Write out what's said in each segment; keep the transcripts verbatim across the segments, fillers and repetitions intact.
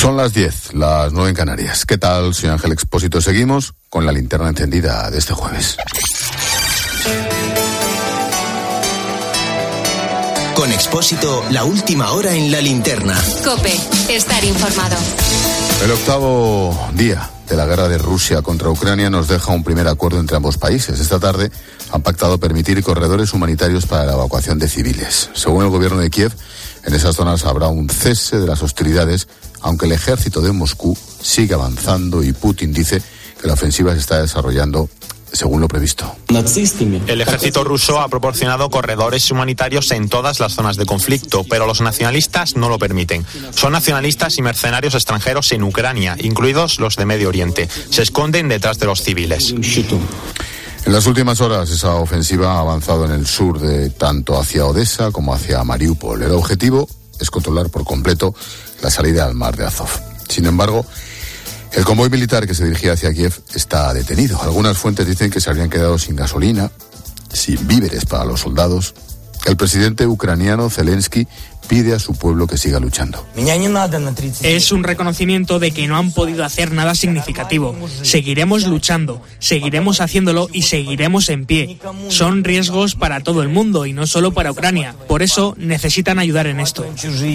Son las diez, las nueve en Canarias. ¿Qué tal? Soy Ángel Expósito. Seguimos con la linterna encendida de este jueves. Con Expósito, la última hora en la linterna. COPE, estar informado. El octavo día de la guerra de Rusia contra Ucrania nos deja un primer acuerdo entre ambos países. Esta tarde han pactado permitir corredores humanitarios para la evacuación de civiles. Según el gobierno de Kiev, en esas zonas habrá un cese de las hostilidades, aunque el ejército de Moscú sigue avanzando y Putin dice que la ofensiva se está desarrollando según lo previsto. El ejército ruso ha proporcionado corredores humanitarios en todas las zonas de conflicto, pero los nacionalistas no lo permiten. Son nacionalistas y mercenarios extranjeros en Ucrania, incluidos los de Medio Oriente. Se esconden detrás de los civiles. En las últimas horas, esa ofensiva ha avanzado en el sur, de tanto hacia Odessa como hacia Mariupol. El objetivo es controlar por completo la salida al mar de Azov. Sin embargo, el convoy militar que se dirigía hacia Kiev está detenido. Algunas fuentes dicen que se habrían quedado sin gasolina, sin víveres para los soldados. El presidente ucraniano Zelensky pide a su pueblo que siga luchando. Es un reconocimiento de que no han podido hacer nada significativo. Seguiremos luchando, seguiremos haciéndolo y seguiremos en pie. Son riesgos para todo el mundo y no solo para Ucrania. Por eso necesitan ayudar en esto.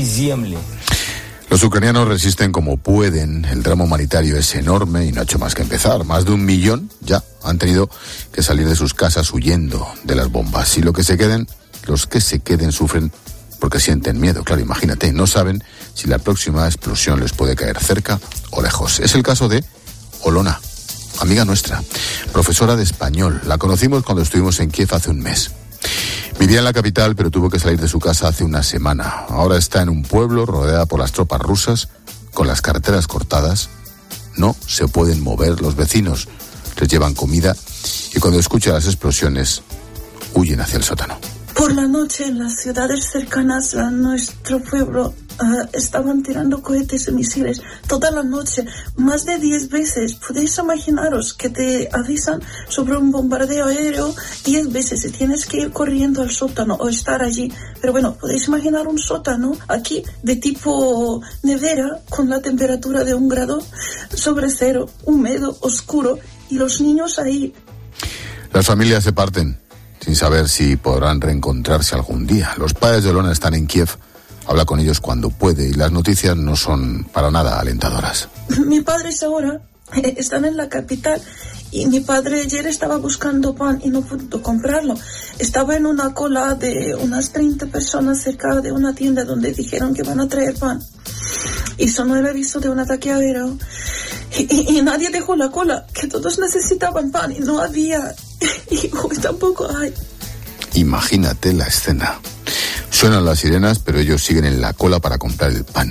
Los ucranianos resisten como pueden. El drama humanitario es enorme y no ha hecho más que empezar. Más de un millón ya han tenido que salir de sus casas huyendo de las bombas. Y lo que se queden, los que se queden sufren porque sienten miedo. Claro, imagínate, no saben si la próxima explosión les puede caer cerca o lejos. Es el caso de Olona, amiga nuestra, profesora de español. La conocimos cuando estuvimos en Kiev hace un mes. Vivía en la capital, pero tuvo que salir de su casa hace una semana. Ahora está en un pueblo rodeada por las tropas rusas, con las carreteras cortadas. No se pueden mover los vecinos. Les llevan comida y cuando escuchan las explosiones, huyen hacia el sótano. Por la noche, en las ciudades cercanas a nuestro pueblo, uh, estaban tirando cohetes y misiles toda la noche, más de diez veces. Podéis imaginaros que te avisan sobre un bombardeo aéreo diez veces y tienes que ir corriendo al sótano o estar allí. Pero bueno, podéis imaginar un sótano aquí de tipo nevera con la temperatura de un grado sobre cero, húmedo, oscuro y los niños ahí. Las familias se parten sin saber si podrán reencontrarse algún día. Los padres de Olona están en Kiev, habla con ellos cuando puede y las noticias no son para nada alentadoras. Mi padre es ahora, eh, están en la capital y mi padre ayer estaba buscando pan y no pudo comprarlo. Estaba en una cola de unas treinta personas cerca de una tienda donde dijeron que van a traer pan. Y sonó el aviso de un ataque aéreo. Y, y, y nadie dejó la cola, que todos necesitaban pan y no había. Y hoy tampoco hay. Imagínate la escena. Suenan las sirenas, pero ellos siguen en la cola para comprar el pan.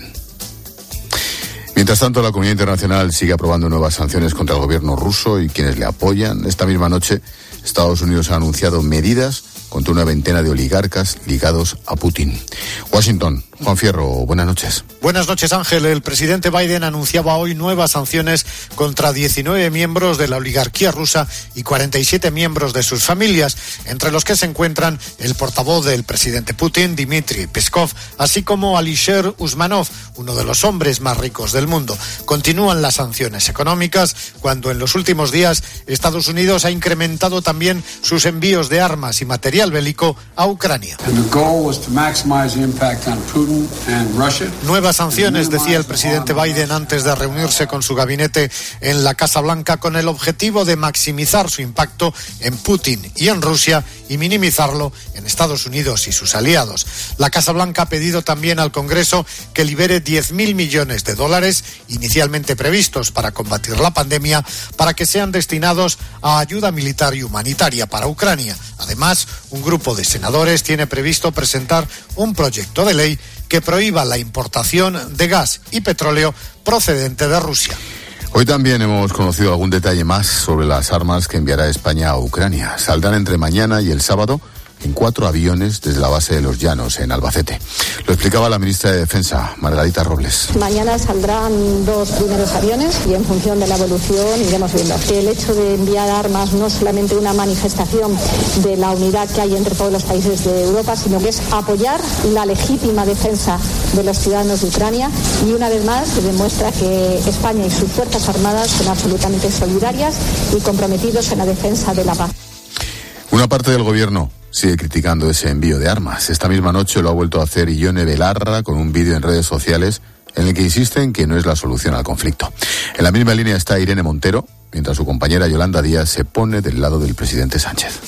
Mientras tanto, la comunidad internacional sigue aprobando nuevas sanciones contra el gobierno ruso y quienes le apoyan. Esta misma noche, Estados Unidos ha anunciado medidas contra una veintena de oligarcas ligados a Putin. Washington, Juan Fierro, buenas noches. Buenas noches, Ángel. El presidente Biden anunciaba hoy nuevas sanciones contra diecinueve miembros de la oligarquía rusa y cuarenta y siete miembros de sus familias, entre los que se encuentran el portavoz del presidente Putin, Dmitry Peskov, así como Alisher Usmanov, uno de los hombres más ricos del mundo. Continúan las sanciones económicas cuando en los últimos días Estados Unidos ha incrementado también sus envíos de armas y material bélico a Ucrania. Nuevas sanciones, decía el presidente Biden antes de reunirse con su gabinete en la Casa Blanca, con el objetivo de maximizar su impacto en Putin y en Rusia y minimizarlo en Estados Unidos y sus aliados. La Casa Blanca ha pedido también al Congreso que libere diez mil millones de dólares inicialmente previstos para combatir la pandemia, para que sean destinados a ayuda militar y humanitaria para Ucrania. Además, un grupo de senadores tiene previsto presentar un proyecto de ley que prohíba la importación de gas y petróleo procedente de Rusia. Hoy también hemos conocido algún detalle más sobre las armas que enviará España a Ucrania. Saldrán entre mañana y el sábado en cuatro aviones desde la base de Los Llanos, en Albacete. Lo explicaba la ministra de Defensa, Margarita Robles. Mañana saldrán dos primeros aviones y en función de la evolución iremos viendo. El hecho de enviar armas no es solamente una manifestación de la unidad que hay entre todos los países de Europa, sino que es apoyar la legítima defensa de los ciudadanos de Ucrania, y una vez más se demuestra que España y sus Fuerzas Armadas son absolutamente solidarias y comprometidos en la defensa de la paz. Una parte del gobierno sigue criticando ese envío de armas. Esta misma noche lo ha vuelto a hacer Ione Belarra con un vídeo en redes sociales en el que insisten que no es la solución al conflicto. En la misma línea está Irene Montero, mientras su compañera Yolanda Díaz se pone del lado del presidente Sánchez.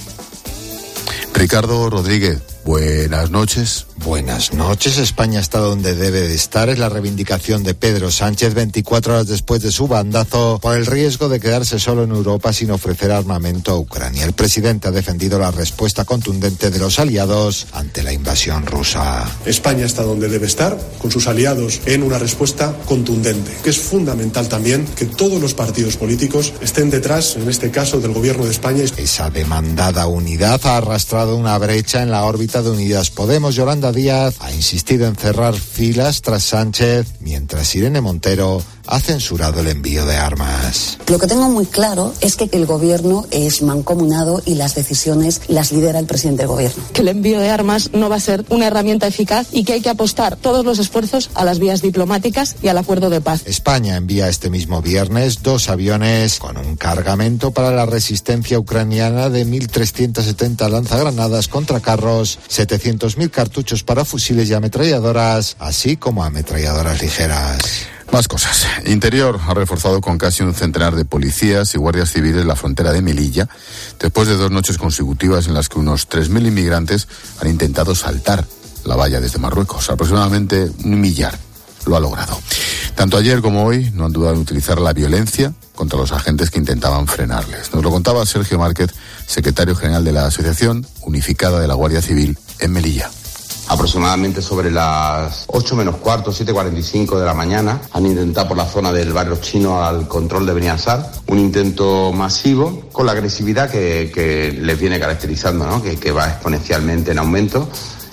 Ricardo Rodríguez, buenas noches. Buenas noches. España está donde debe de estar. Es la reivindicación de Pedro Sánchez veinticuatro horas después de su bandazo por el riesgo de quedarse solo en Europa sin ofrecer armamento a Ucrania. El presidente ha defendido la respuesta contundente de los aliados ante la invasión rusa. España está donde debe estar, con sus aliados, en una respuesta contundente, que es fundamental también que todos los partidos políticos estén detrás, en este caso, del gobierno de España. Esa demandada unidad ha arrastrado una brecha en la órbita de Unidas Podemos. Yolanda Díaz ha insistido en cerrar filas tras Sánchez, mientras Irene Montero ha censurado el envío de armas. Lo que tengo muy claro es que el gobierno es mancomunado y las decisiones las lidera el presidente del gobierno. Que el envío de armas no va a ser una herramienta eficaz y que hay que apostar todos los esfuerzos a las vías diplomáticas y al acuerdo de paz. España envía este mismo viernes dos aviones con un cargamento para la resistencia ucraniana de mil trescientos setenta lanzagranadas contra carros, setecientos mil cartuchos para fusiles y ametralladoras, así como ametralladoras ligeras. Más cosas. Interior ha reforzado con casi un centenar de policías y guardias civiles la frontera de Melilla, después de dos noches consecutivas en las que unos tres mil inmigrantes han intentado saltar la valla desde Marruecos. Aproximadamente un millar lo ha logrado. Tanto ayer como hoy no han dudado en utilizar la violencia contra los agentes que intentaban frenarles. Nos lo contaba Sergio Márquez, secretario general de la Asociación Unificada de la Guardia Civil en Melilla. Aproximadamente sobre las ocho menos cuarto, siete cuarenta y cinco de la mañana, han intentado por la zona del barrio chino al control de Beniassar, un intento masivo con la agresividad que, que les viene caracterizando, ¿no? que, que va exponencialmente en aumento.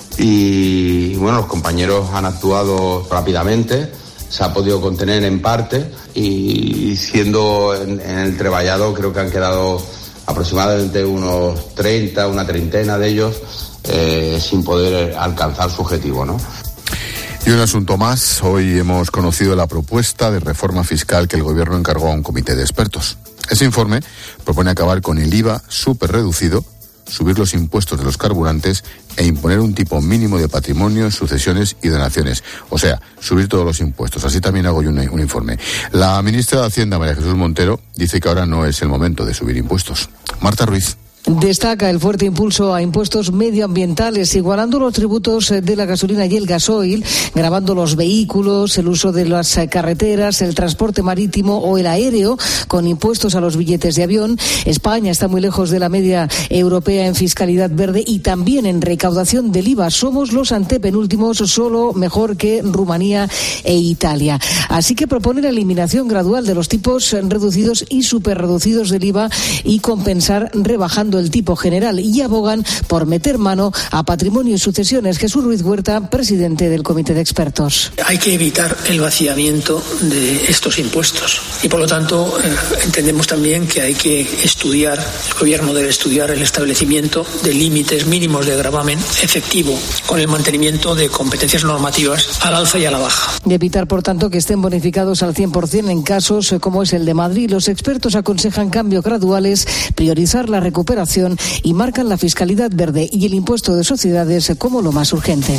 Y bueno, los compañeros han actuado rápidamente, se ha podido contener en parte y siendo en, en el treballado creo que han quedado aproximadamente unos treinta, una treintena de ellos Eh, sin poder alcanzar su objetivo, ¿no? Y un asunto más. Hoy hemos conocido la propuesta de reforma fiscal que el Gobierno encargó a un comité de expertos. Ese informe propone acabar con el I V A súper reducido, subir los impuestos de los carburantes e imponer un tipo mínimo de patrimonio, sucesiones y donaciones. O sea, subir todos los impuestos. Así también hago yo un, un informe. La ministra de Hacienda, María Jesús Montero, dice que ahora no es el momento de subir impuestos. Marta Ruiz. Destaca el fuerte impulso a impuestos medioambientales, igualando los tributos de la gasolina y el gasoil, gravando los vehículos, el uso de las carreteras, el transporte marítimo o el aéreo, con impuestos a los billetes de avión. España está muy lejos de la media europea en fiscalidad verde y también en recaudación del I V A. Somos los antepenúltimos, solo mejor que Rumanía e Italia. Así que propone la eliminación gradual de los tipos reducidos y superreducidos del I V A y compensar rebajando el tipo general, y abogan por meter mano a patrimonio y sucesiones. Jesús Ruiz Huerta, presidente del comité de expertos. Hay que evitar el vaciamiento de estos impuestos y por lo tanto eh, entendemos también que hay que estudiar, el gobierno debe estudiar el establecimiento de límites mínimos de gravamen efectivo con el mantenimiento de competencias normativas al alza y a la baja. Y evitar, por tanto, que estén bonificados al cien por ciento en casos como es el de Madrid. Los expertos aconsejan cambios graduales, priorizar la recuperación y marcan la fiscalidad verde y el impuesto de sociedades como lo más urgente.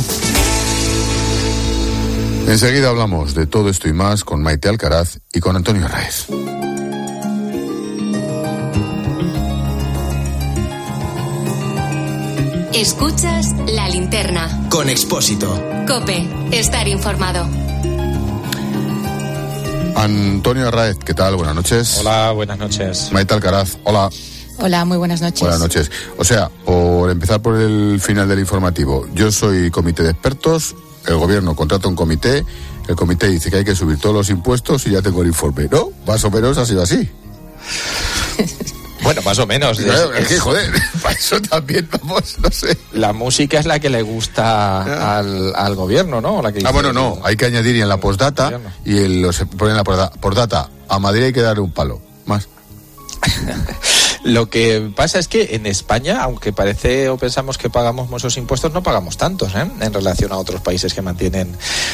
Enseguida hablamos de todo esto y más con Maite Alcaraz y con Antonio Arráez. Escuchas La Linterna con Expósito. COPE, estar informado. Antonio Arráez, ¿qué tal? Buenas noches. Hola, buenas noches. Maite Alcaraz, hola. Hola, muy buenas noches. Buenas noches. O sea, por empezar por el final del informativo, yo soy comité de expertos, el gobierno contrata un comité, el comité dice que hay que subir todos los impuestos y ya tengo el informe, ¿no? Más o menos ha sido así. Bueno, más o menos. Claro, es, es que, joder, para eso también vamos, no sé. La música es la que le gusta ah. al, al gobierno, ¿no? La que ah, bueno, no, hay que añadir y en la postdata, y el, los ponen en la postdata, a Madrid hay que darle un palo, más. Lo que pasa es que en España, aunque parece o pensamos que pagamos muchos impuestos, no pagamos tantos, ¿eh? En relación a otros países que mantienen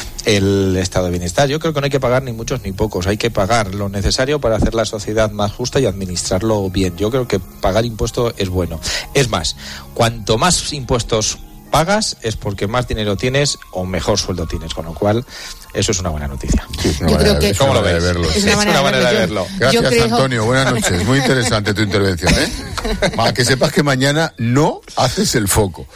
el estado de bienestar. Yo creo que no hay que pagar ni muchos ni pocos, hay que pagar lo necesario para hacer la sociedad más justa y administrarlo bien. Yo creo que pagar impuestos es bueno. Es más, cuanto más impuestos pagas es porque más dinero tienes o mejor sueldo tienes, con lo cual eso es una buena noticia. Sí, es una Yo manera, creo que ¿cómo lo ves? Verlo, es, una es una manera de verlo. Gracias, Yo creo... Antonio. Buenas noches. Muy interesante tu intervención, ¿eh? Para que sepas que mañana no haces el foco.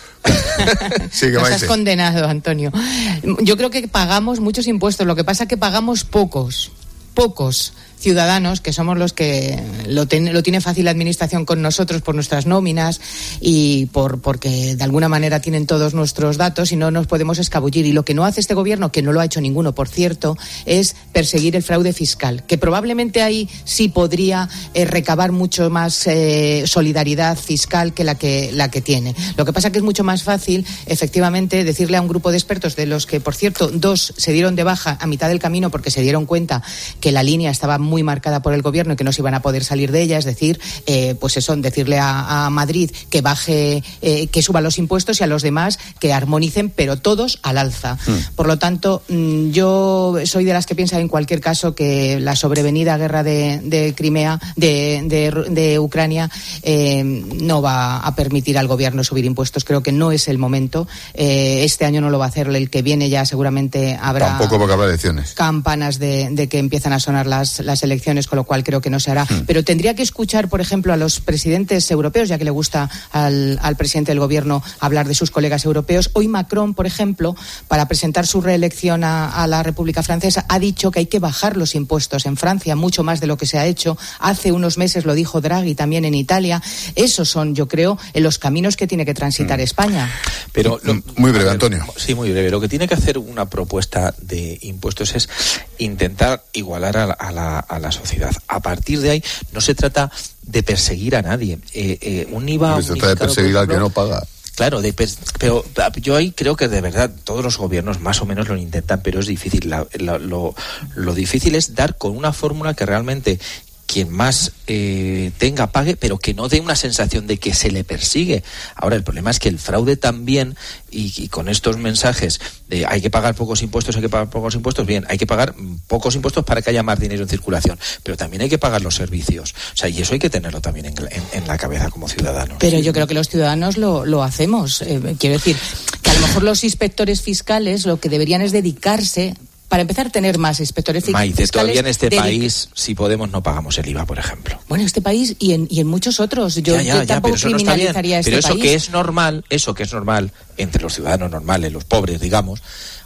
Sí, que Nos has condenado, Antonio. Yo creo que pagamos muchos impuestos. Lo que pasa es que pagamos pocos. Pocos ciudadanos, que somos los que lo, ten, lo tiene fácil la administración con nosotros por nuestras nóminas y por porque de alguna manera tienen todos nuestros datos y no nos podemos escabullir. Y lo que no hace este gobierno, que no lo ha hecho ninguno, por cierto, es perseguir el fraude fiscal, que probablemente ahí sí podría eh, recabar mucho más eh, solidaridad fiscal que la que la que tiene. Lo que pasa es que es mucho más fácil, efectivamente, decirle a un grupo de expertos, de los que, por cierto, dos se dieron de baja a mitad del camino porque se dieron cuenta que la línea estaba muy marcada por el gobierno y que no se iban a poder salir de ella, es decir, eh, pues eso, decirle a, a Madrid que baje, eh, que suba los impuestos y a los demás que armonicen, pero todos al alza. Mm. Por lo tanto, mmm, yo soy de las que piensan en cualquier caso que la sobrevenida guerra de, de Crimea, de, de, de Ucrania, eh, no va a permitir al gobierno subir impuestos. Creo que no es el momento. Eh, este año no lo va a hacer, el que viene ya seguramente habrá tampoco porque habrá elecciones. Campanas de, de que empiezan a sonar las, las elecciones, con lo cual creo que no se hará. Hmm. Pero tendría que escuchar, por ejemplo, a los presidentes europeos, ya que le gusta al, al presidente del gobierno hablar de sus colegas europeos. Hoy Macron, por ejemplo, para presentar su reelección a, a la República Francesa, ha dicho que hay que bajar los impuestos en Francia, mucho más de lo que se ha hecho. Hace unos meses lo dijo Draghi también en Italia. Esos son, yo creo, los caminos que tiene que transitar hmm. España. Pero lo, muy breve, Antonio. Sí, muy breve. Lo que tiene que hacer una propuesta de impuestos es intentar igualar a la, a la, a la sociedad. A partir de ahí no se trata de perseguir a nadie. Eh, eh, un I V A... Se trata de perseguir al que no paga. Claro, de, pero yo ahí creo que de verdad todos los gobiernos más o menos lo intentan, pero es difícil. La, la, lo, lo difícil es dar con una fórmula que realmente quien más eh, tenga pague, pero que no dé una sensación de que se le persigue. Ahora, el problema es que el fraude también, y, y con estos mensajes de hay que pagar pocos impuestos, hay que pagar pocos impuestos, bien, hay que pagar pocos impuestos para que haya más dinero en circulación, pero también hay que pagar los servicios. O sea, y eso hay que tenerlo también en, en, en la cabeza como ciudadanos. Pero yo creo que los ciudadanos lo, lo hacemos. Eh, quiero decir, que a lo mejor los inspectores fiscales lo que deberían es dedicarse... Para empezar a tener más inspectores fiscales. Maite, todavía en este dedic- país, si Podemos, no pagamos el I V A, por ejemplo. Bueno, este país y en, y en muchos otros. Yo, ya, ya, yo tampoco ya, pero criminalizaría no este país. Pero eso país. que es normal, eso que es normal, entre los ciudadanos normales, los pobres, digamos,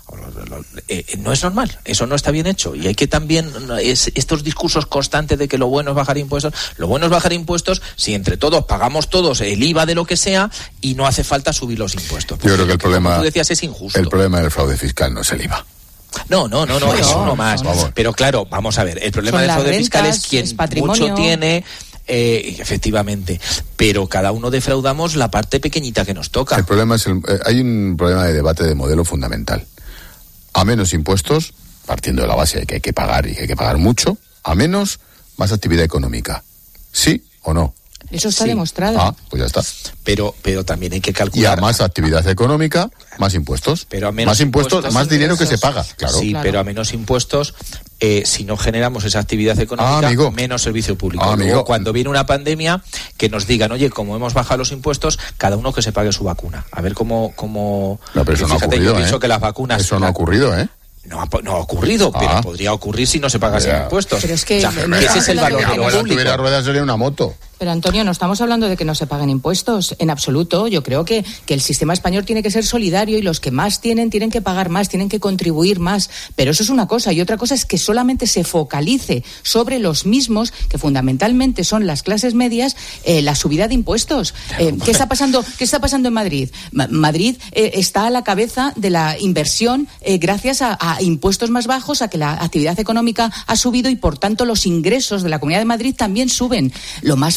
eh, no es normal, eso no está bien hecho. Y hay que también, es, estos discursos constantes de que lo bueno es bajar impuestos, lo bueno es bajar impuestos si entre todos pagamos todos el I V A de lo que sea y no hace falta subir los impuestos. Yo creo que el que, problema, como tú decías, es injusto. El problema del fraude fiscal no es el I V A. No, no, no, no, es uno más. Vamos. Pero claro, vamos a ver, el problema del fraude rentas, fiscal es quien es mucho tiene, eh, efectivamente, pero cada uno defraudamos la parte pequeñita que nos toca. El problema es, el, eh, hay un problema de debate de modelo fundamental. A menos impuestos, partiendo de la base de que hay que pagar y que hay que pagar mucho, a menos, más actividad económica. ¿Sí o no? Eso está sí. demostrado. Ah, pues ya está. Pero, pero también hay que calcular. Y a más actividad económica, más impuestos. Pero a menos más impuestos, impuestos más dinero que se paga. Claro. Sí, claro. Pero a menos impuestos, eh, si no generamos esa actividad económica, ah, menos servicio público. Ah, Luego, cuando viene una pandemia, que nos digan, oye, como hemos bajado los impuestos, cada uno que se pague su vacuna. A ver cómo... cómo... No, pero eso no ha ocurrido, yo pienso ¿eh? que las vacunas... Eso no ha ocurrido, ¿eh? No ha, no ha ocurrido, ah. pero podría ocurrir si no se pagasen yeah. impuestos. Pero es que, o sea, que ese es el valor de lo público. Si tuviera ruedas sería una moto. Pero Antonio, no estamos hablando de que no se paguen impuestos, en absoluto. Yo creo que, que el sistema español tiene que ser solidario y los que más tienen tienen que pagar más, tienen que contribuir más. Pero eso es una cosa, y otra cosa es que solamente se focalice sobre los mismos, que fundamentalmente son las clases medias, eh, la subida de impuestos. Eh, ¿qué está pasando? ¿Qué está pasando en Madrid? Ma- Madrid eh, está a la cabeza de la inversión eh, gracias a, a impuestos más bajos, a que la actividad económica ha subido y por tanto los ingresos de la Comunidad de Madrid también suben. Lo más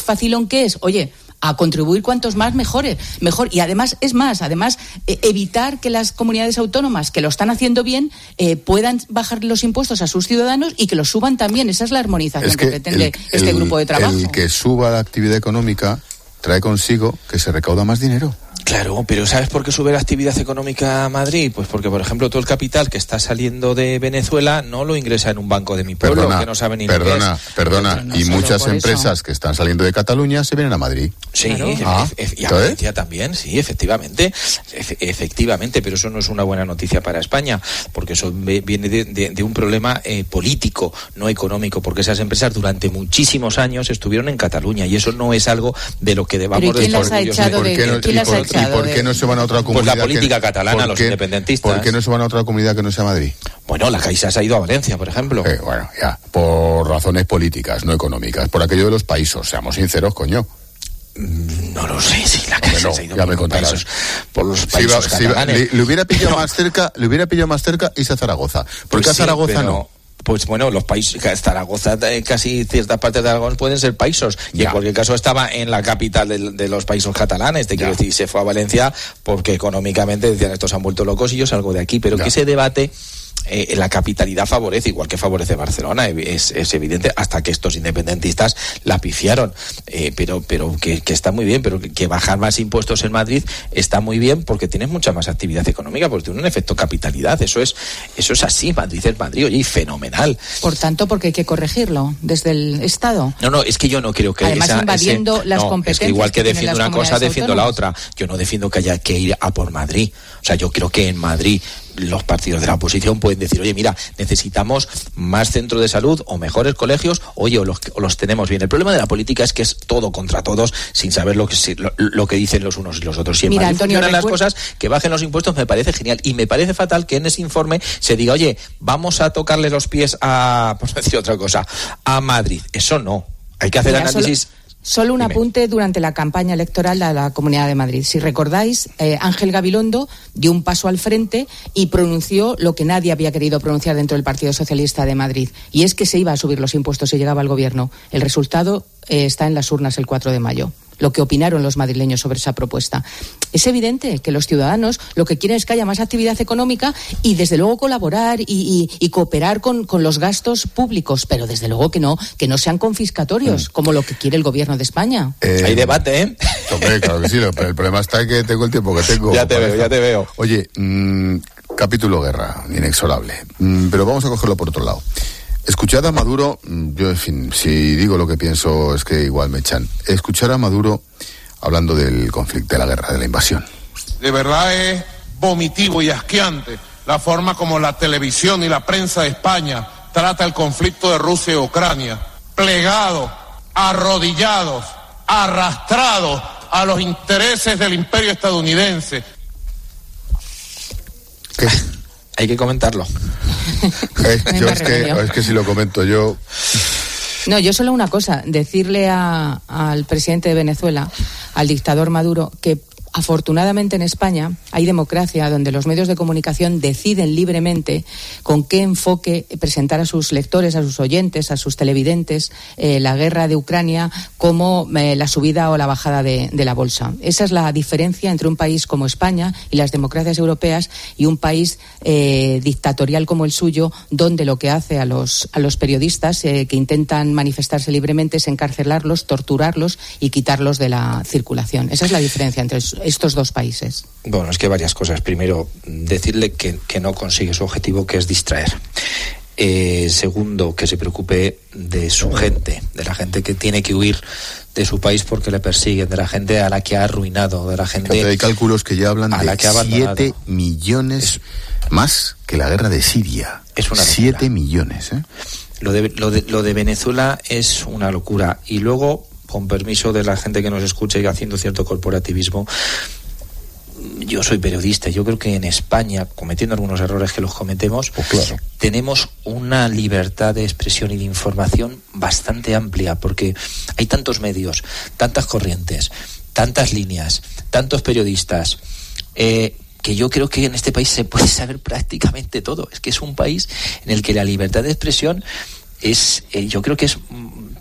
facilón que es, oye, a contribuir cuantos más mejores, mejor. Y además, es más, además, eh, evitar que las comunidades autónomas que lo están haciendo bien eh, puedan bajar los impuestos a sus ciudadanos y que los suban también. Esa es la armonización es que, que pretende el, este el, grupo de trabajo. El que suba la actividad económica trae consigo que se recauda más dinero. Claro, pero ¿sabes por qué sube la actividad económica a Madrid? Pues porque, por ejemplo, todo el capital que está saliendo de Venezuela no lo ingresa en un banco de mi pueblo, perdona, que no sabe ni perdona, lo que es. Perdona, no y muchas empresas eso. que están saliendo de Cataluña se vienen a Madrid. Sí, claro. e- ah, e- y a Valencia también, sí, efectivamente, e- efectivamente, pero eso no es una buena noticia para España, porque eso viene de, de, de un problema eh, político, no económico, porque esas empresas durante muchísimos años estuvieron en Cataluña y eso no es algo de lo que debamos de estar orgullosos. ¿Y por qué no se van a otra comunidad? Pues la política que, catalana, los independentistas. ¿Por qué no se van a otra comunidad que no sea Madrid? Bueno, la Caixa se ha ido a Valencia, por ejemplo. Eh, bueno, ya, por razones políticas, no económicas, por aquello de los países, seamos sinceros, coño. No lo sé, si la Caixa no, se ha ido ya por, me los países, por los países si va, catalanes. Si va, le, le hubiera pillado no. más cerca, le hubiera pillado más cerca irse a Zaragoza. ¿Por qué pues a Zaragoza sí, pero... no? Pues bueno, los países, Zaragoza, casi ciertas partes de Aragón pueden ser países. Y ya. En cualquier caso estaba en la capital de, de los países catalanes. Te ya. quiero decir, se fue a Valencia porque económicamente decían estos han vuelto locos y yo salgo de aquí. Pero ya. que ese debate, eh, la capitalidad favorece, igual que favorece Barcelona, es, es evidente, hasta que estos independentistas la pifiaron. Eh, pero pero que, que está muy bien, pero que, que bajar más impuestos en Madrid está muy bien porque tienes mucha más actividad económica, porque tiene un efecto capitalidad. Eso es, eso es así. Madrid es Madrid, oye, y fenomenal. Por tanto, porque hay que corregirlo desde el Estado. No, no, es que yo no creo que... Además, esa, invadiendo ese, las no, competencias. Es que igual que, que defiendo una cosa, defiendo autónomas. la otra. Yo no defiendo que haya que ir a por Madrid. O sea, yo creo que en Madrid los partidos de la oposición pueden decir, oye, mira, necesitamos más centros de salud o mejores colegios, oye, o los, o los tenemos bien. El problema de la política es que es todo contra todos, sin saber lo que, lo, lo que dicen los unos y los otros. Si en mira, Madrid Antonio, funcionan recuer... las cosas, que bajen los impuestos me parece genial. Y me parece fatal que en ese informe se diga, oye, vamos a tocarle los pies a, por decir otra cosa, a Madrid. Eso no. Hay que hacer mira, análisis... Solo... Solo un Dime. apunte durante la campaña electoral de la Comunidad de Madrid. Si recordáis, eh, Ángel Gabilondo dio un paso al frente y pronunció lo que nadie había querido pronunciar dentro del Partido Socialista de Madrid, y es que se iba a subir los impuestos si llegaba al gobierno. El resultado eh, está en las urnas el cuatro de mayo. Lo que opinaron los madrileños sobre esa propuesta. Es evidente que los ciudadanos lo que quieren es que haya más actividad económica y desde luego colaborar y, y, y cooperar con, con los gastos públicos, pero desde luego que no, que no sean confiscatorios, mm. como lo que quiere el gobierno de España. Eh, Hay debate, ¿eh? Hombre, claro que sí, pero el problema está en que tengo el tiempo que tengo. Ya te veo, ya te veo. Oye, mmm, capítulo guerra, inexorable, mm, pero vamos a cogerlo por otro lado. Escuchar a Maduro, yo en fin, si digo lo que pienso es que igual me echan. Escuchar a Maduro hablando del conflicto, de la guerra, de la invasión. De verdad es vomitivo y asqueante la forma como la televisión y la prensa de España trata el conflicto de Rusia y Ucrania. Plegados, arrodillados, arrastrados a los intereses del imperio estadounidense. ¿Qué? Hay que comentarlo. Eh, yo es, que, es que si lo comento yo... No, yo solo una cosa, decirle a, al presidente de Venezuela, al dictador Maduro, que afortunadamente en España hay democracia donde los medios de comunicación deciden libremente con qué enfoque presentar a sus lectores, a sus oyentes, a sus televidentes eh, la guerra de Ucrania como eh, la subida o la bajada de, de la bolsa. Esa es la diferencia entre un país como España y las democracias europeas y un país eh, dictatorial como el suyo, donde lo que hace a los, a los periodistas eh, que intentan manifestarse libremente es encarcelarlos, torturarlos y quitarlos de la circulación. Esa es la diferencia entre estos dos países. Bueno, es que varias cosas. Primero, decirle que, que no consigue su objetivo, que es distraer. Eh, segundo, que se preocupe de su gente, de la gente que tiene que huir de su país porque le persiguen, de la gente a la que ha arruinado, de la gente... Hay cálculos que ya hablan a de la que ha siete millones es, más que la guerra de Siria. Es una siete millones, ¿eh? Lo de, lo, de, lo de Venezuela es una locura. Y luego, con permiso de la gente que nos escuche y haciendo cierto corporativismo, yo soy periodista, yo creo que en España, cometiendo algunos errores que los cometemos, pues claro, tenemos una libertad de expresión y de información bastante amplia, porque hay tantos medios, tantas corrientes, tantas líneas, tantos periodistas, eh, que yo creo que en este país se puede saber prácticamente todo. Es que es un país en el que la libertad de expresión es, eh, yo creo que es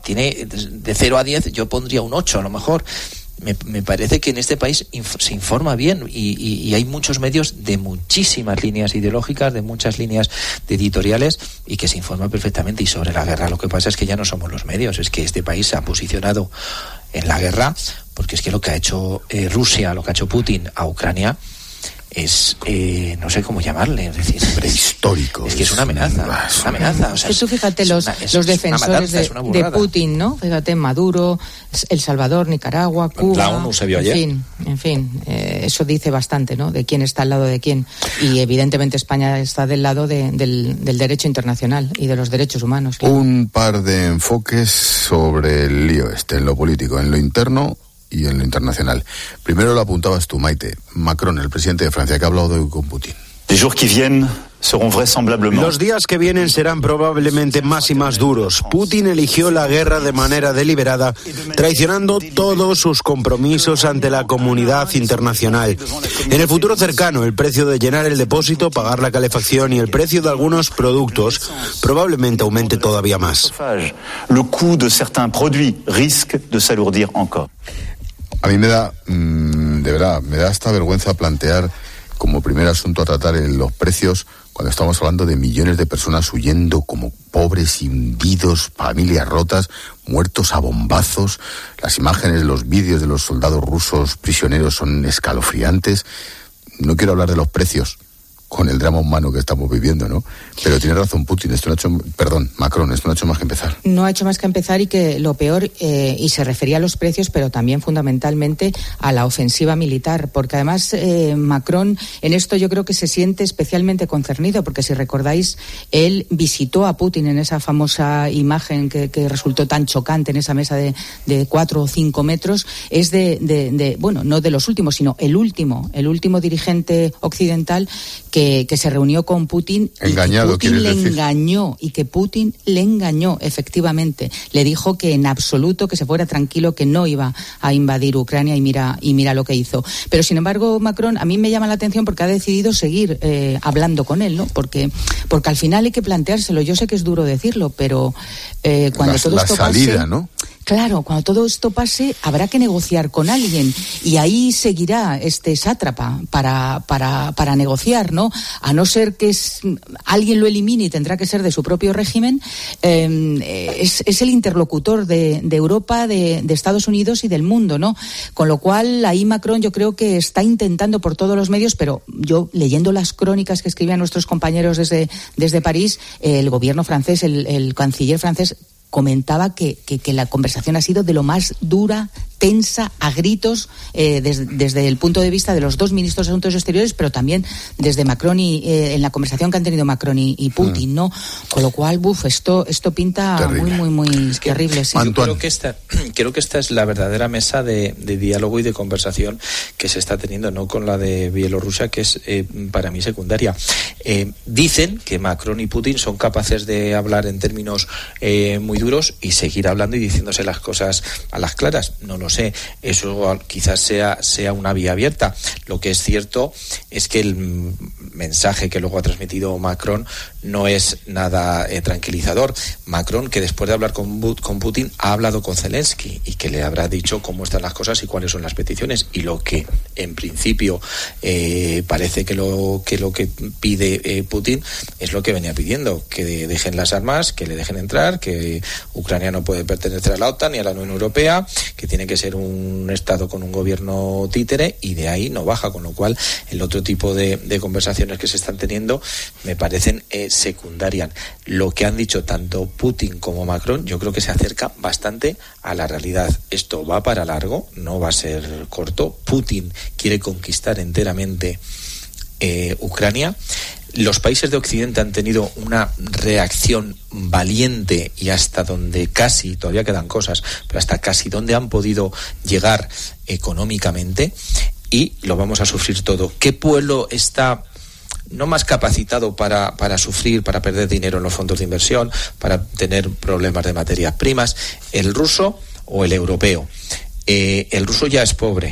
tiene de cero a diez, yo pondría un ocho a lo mejor. Me, me parece que en este país inf- se informa bien y, y, y hay muchos medios de muchísimas líneas ideológicas, de muchas líneas de editoriales y que se informa perfectamente. Y sobre la guerra, lo que pasa es que ya no somos los medios, es que este país se ha posicionado en la guerra, porque es que lo que ha hecho eh, Rusia, lo que ha hecho Putin a Ucrania es, eh, no sé cómo llamarle, es decir, prehistórico. Es que es una amenaza, es una amenaza. O sea, es que tú fíjate los, una, es, los defensores matanza, de, de Putin, ¿no? Fíjate, Maduro, El Salvador, Nicaragua, Cuba. La ONU se vio ayer. En fin, en fin, eh, eso dice bastante, ¿no? De quién está al lado de quién. Y evidentemente España está del lado de, del, del derecho internacional y de los derechos humanos. Claro. Un par de enfoques sobre el lío este, en lo político, en lo interno y en lo internacional. Primero lo apuntabas tú, Maite. Macron, el presidente de Francia, que ha hablado hoy con Putin. Los días que vienen serán probablemente más y más duros. Putin eligió la guerra de manera deliberada, traicionando todos sus compromisos ante la comunidad internacional. En el futuro cercano, el precio de llenar el depósito, pagar la calefacción y el precio de algunos productos probablemente aumente todavía más. A mí me da, mmm, de verdad, me da hasta vergüenza plantear como primer asunto a tratar en los precios cuando estamos hablando de millones de personas huyendo como pobres y hundidos, familias rotas, muertos a bombazos. Las imágenes, los vídeos de los soldados rusos prisioneros son escalofriantes. No quiero hablar de los precios con el drama humano que estamos viviendo, ¿no? Pero tiene razón Putin, esto no ha hecho, perdón, Macron, esto no ha hecho más que empezar. No ha hecho más que empezar y que lo peor, eh, y se refería a los precios, pero también fundamentalmente a la ofensiva militar, porque además eh, Macron en esto yo creo que se siente especialmente concernido, porque si recordáis, él visitó a Putin en esa famosa imagen que, que resultó tan chocante en esa mesa de, de cuatro o cinco metros, es de, de, de, bueno, no de los últimos, sino el último, el último dirigente occidental Que, que se reunió con Putin. Engañado, y que Putin le decir? engañó y que Putin le engañó efectivamente, le dijo que en absoluto que se fuera tranquilo, que no iba a invadir Ucrania y mira y mira lo que hizo. Pero sin embargo Macron a mí me llama la atención porque ha decidido seguir eh, hablando con él, ¿no? Porque porque al final hay que planteárselo. Yo sé que es duro decirlo, pero eh, cuando la, todo la esto salida, pase, ¿no? Claro, cuando todo esto pase habrá que negociar con alguien y ahí seguirá este sátrapa para, para, para negociar, ¿no? A no ser que es, alguien lo elimine y tendrá que ser de su propio régimen, eh, es, es el interlocutor de, de Europa, de, de Estados Unidos y del mundo, ¿no? Con lo cual ahí Macron yo creo que está intentando por todos los medios, pero yo leyendo las crónicas que escribían nuestros compañeros desde, desde París, eh, el gobierno francés, el, el canciller francés, comentaba que, que, que la conversación ha sido de lo más dura, tensa, a gritos, eh, des, desde el punto de vista de los dos ministros de Asuntos Exteriores, pero también desde Macron y eh, en la conversación que han tenido Macron y, y Putin, mm. ¿no? Con lo cual, buf, esto, esto pinta terrible. muy, muy, muy es que, terrible. Sí. Yo creo que esta, creo que esta es la verdadera mesa de, de diálogo y de conversación que se está teniendo, no con la de Bielorrusia, que es eh, para mí secundaria. Eh, dicen que Macron y Putin son capaces de hablar en términos eh, muy duros y seguir hablando y diciéndose las cosas a las claras. No lo sé, eso quizás sea, sea una vía abierta. Lo que es cierto es que el mensaje que luego ha transmitido Macron no es nada eh, tranquilizador. Macron, que después de hablar con, con Putin, ha hablado con Zelensky y que le habrá dicho cómo están las cosas y cuáles son las peticiones. Y lo que en principio eh, parece que lo que, lo que pide eh, Putin es lo que venía pidiendo, que dejen las armas, que le dejen entrar, que Ucrania no puede pertenecer a la OTAN ni a la Unión Europea, que tiene que ser un Estado con un gobierno títere, y de ahí no baja, con lo cual el otro tipo de, de conversaciones que se están teniendo me parecen eh, secundarias. Lo que han dicho tanto Putin como Macron yo creo que se acerca bastante a la realidad. Esto va para largo, no va a ser corto. Putin quiere conquistar enteramente eh, Ucrania. Los países de Occidente han tenido una reacción valiente y hasta donde casi, todavía quedan cosas, pero hasta casi donde han podido llegar económicamente, y lo vamos a sufrir todo. ¿Qué pueblo está no más capacitado para, para sufrir, para perder dinero en los fondos de inversión, para tener problemas de materias primas? ¿El ruso o el europeo? Eh, el ruso ya es pobre.